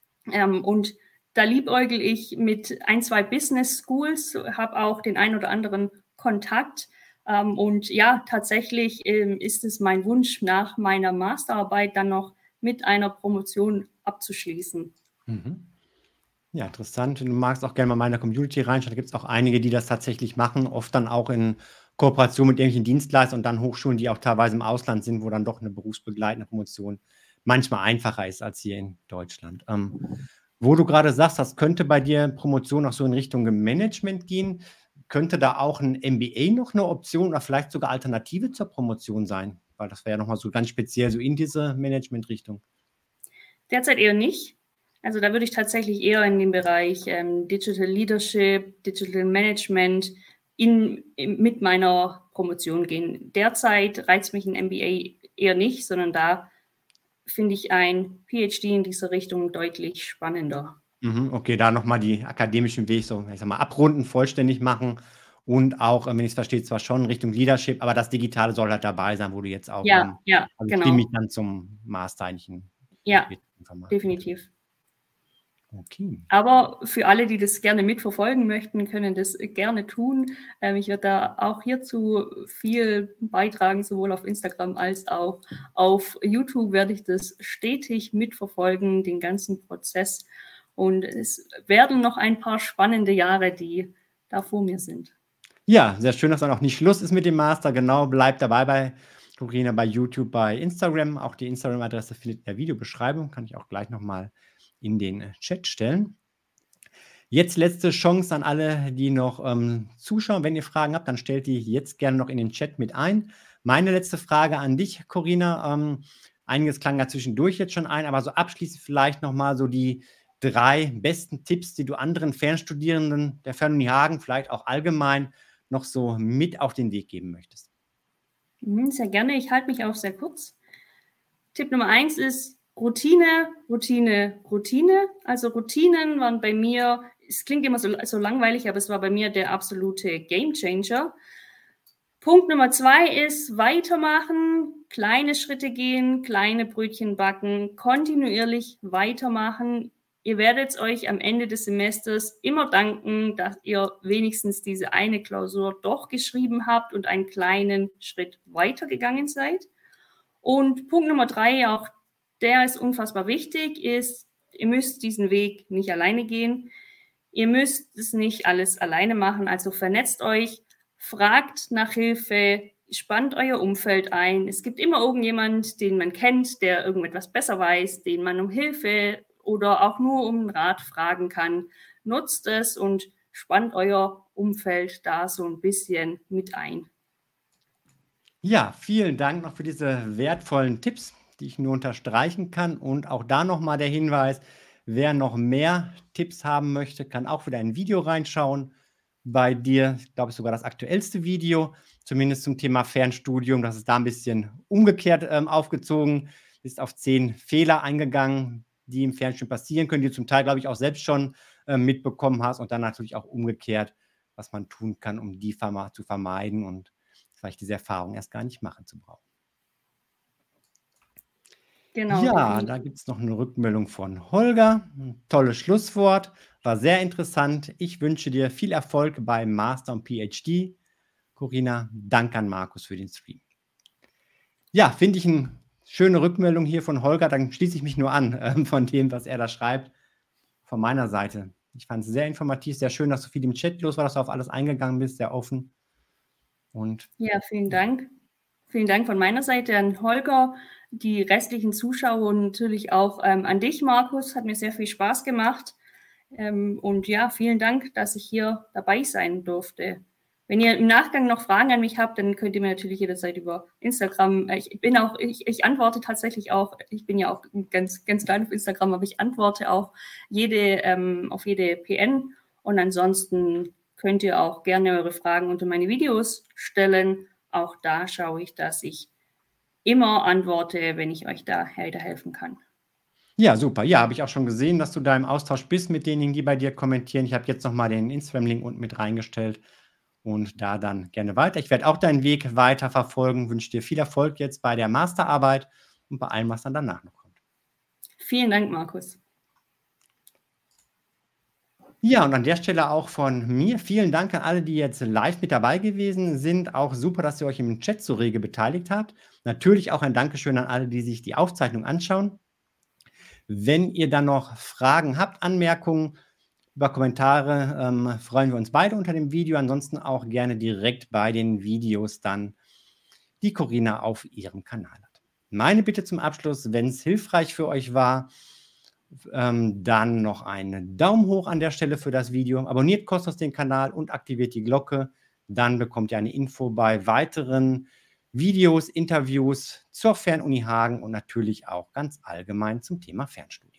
Und da liebäugel ich mit 1, 2 Business Schools, habe auch den ein oder anderen Kontakt. Und ja, tatsächlich ist es mein Wunsch, nach meiner Masterarbeit dann noch mit einer Promotion abzuschließen. Mhm. Ja, interessant. Du magst auch gerne mal in meine Community reinschauen. Da gibt es auch einige, die das tatsächlich machen, oft dann auch in Kooperation mit irgendwelchen Dienstleistern und dann Hochschulen, die auch teilweise im Ausland sind, wo dann doch eine berufsbegleitende Promotion manchmal einfacher ist als hier in Deutschland. Wo du gerade sagst, das könnte bei dir Promotion auch so in Richtung Management gehen, könnte da auch ein MBA noch eine Option oder vielleicht sogar Alternative zur Promotion sein? Weil das wäre ja nochmal so ganz speziell so in diese Management-Richtung. Derzeit eher nicht. Also da würde ich tatsächlich eher in den Bereich Digital Leadership, Digital Management mit meiner Promotion gehen. Derzeit reizt mich ein MBA eher nicht, sondern da finde ich ein PhD in dieser Richtung deutlich spannender. Okay, da nochmal die akademischen Weg so, ich sag mal, abrunden, vollständig machen und auch, wenn ich es verstehe, zwar schon Richtung Leadership, aber das Digitale soll halt dabei sein, wo du jetzt auch, Ja, also genau. stimmig dann zum Master eigentlich Ja, Informatik. definitiv. Okay. Aber für alle, die das gerne mitverfolgen möchten, können das gerne tun. Ich werde da auch hierzu viel beitragen, sowohl auf Instagram als auch auf YouTube werde ich das stetig mitverfolgen, den ganzen Prozess. Und es werden noch ein paar spannende Jahre, die da vor mir sind. Ja, sehr schön, dass dann auch nicht Schluss ist mit dem Master. Genau, bleibt dabei bei Corina, bei YouTube, bei Instagram. Auch die Instagram-Adresse findet in der Videobeschreibung. Kann ich auch gleich nochmal in den Chat stellen. Jetzt letzte Chance an alle, die noch zuschauen. Wenn ihr Fragen habt, dann stellt die jetzt gerne noch in den Chat mit ein. Meine letzte Frage an dich, Corina. Einiges klang ja zwischendurch jetzt schon ein, aber so abschließend vielleicht nochmal so die 3 besten Tipps, die du anderen Fernstudierenden der Fernuni Hagen, vielleicht auch allgemein, noch so mit auf den Weg geben möchtest. Sehr gerne. Ich halte mich auch sehr kurz. Tipp Nummer 1 ist Routine, Routine, Routine. Also Routinen waren bei mir, es klingt immer so langweilig, aber es war bei mir der absolute Gamechanger. Punkt Nummer 2 ist weitermachen, kleine Schritte gehen, kleine Brötchen backen, kontinuierlich weitermachen. Ihr werdet euch am Ende des Semesters immer danken, dass ihr wenigstens diese eine Klausur doch geschrieben habt und einen kleinen Schritt weitergegangen seid. Und Punkt Nummer 3, auch der ist unfassbar wichtig, ist, ihr müsst diesen Weg nicht alleine gehen. Ihr müsst es nicht alles alleine machen, also vernetzt euch, fragt nach Hilfe, spannt euer Umfeld ein. Es gibt immer irgendjemand, den man kennt, der irgendetwas besser weiß, den man um Hilfe oder auch nur um einen Rat fragen kann. Nutzt es und spannt euer Umfeld da so ein bisschen mit ein. Ja, vielen Dank noch für diese wertvollen Tipps, die ich nur unterstreichen kann. Und auch da nochmal der Hinweis, wer noch mehr Tipps haben möchte, kann auch wieder ein Video reinschauen. Bei dir, ich glaube, ist sogar das aktuellste Video, zumindest zum Thema Fernstudium. Das ist da ein bisschen umgekehrt aufgezogen, ist auf 10 Fehler eingegangen, die im Fernstudium passieren können, die du zum Teil, glaube ich, auch selbst schon mitbekommen hast. Und dann natürlich auch umgekehrt, was man tun kann, um die zu vermeiden und vielleicht diese Erfahrung erst gar nicht machen zu brauchen. Genau. Ja, da gibt es noch eine Rückmeldung von Holger. Ein tolles Schlusswort, war sehr interessant. Ich wünsche dir viel Erfolg beim Master und PhD. Corinna, danke an Markus für den Stream. Ja, finde ich eine schöne Rückmeldung hier von Holger. Dann schließe ich mich nur an von dem, was er da schreibt, von meiner Seite. Ich fand es sehr informativ, sehr schön, dass so viel im Chat los war, dass du auf alles eingegangen bist, sehr offen. Und ja, vielen Dank. Vielen Dank von meiner Seite an Holger, die restlichen Zuschauer und natürlich auch an dich, Markus. Hat mir sehr viel Spaß gemacht. Und ja, vielen Dank, dass ich hier dabei sein durfte. Wenn ihr im Nachgang noch Fragen an mich habt, dann könnt ihr mir natürlich jederzeit über Instagram, ich antworte tatsächlich auch, ich bin ja auch ganz, ganz klein auf Instagram, aber ich antworte auch auf jede PN. Und ansonsten könnt ihr auch gerne eure Fragen unter meine Videos stellen. Auch da schaue ich, dass ich immer antworte, wenn ich euch da weiterhelfen kann. ja, super. Ja, habe ich auch schon gesehen, dass du da im Austausch bist mit denjenigen, die bei dir kommentieren. Ich habe jetzt nochmal den Instagram-Link unten mit reingestellt und da dann gerne weiter. Ich werde auch deinen Weg weiter verfolgen. Wünsche dir viel Erfolg jetzt bei der Masterarbeit und bei allem, was dann danach noch kommt. Vielen Dank, Markus. Ja, und an der Stelle auch von mir vielen Dank an alle, die jetzt live mit dabei gewesen sind. Auch super, dass ihr euch im Chat so rege beteiligt habt. Natürlich auch ein Dankeschön an alle, die sich die Aufzeichnung anschauen. Wenn ihr dann noch Fragen habt, Anmerkungen, über Kommentare freuen wir uns beide unter dem Video. Ansonsten auch gerne direkt bei den Videos dann, die Corinna auf ihrem Kanal hat. Meine Bitte zum Abschluss, wenn es hilfreich für euch war, dann noch einen Daumen hoch an der Stelle für das Video. Abonniert kostenlos den Kanal und aktiviert die Glocke. Dann bekommt ihr eine Info bei weiteren Videos, Interviews zur Fernuni Hagen und natürlich auch ganz allgemein zum Thema Fernstudium.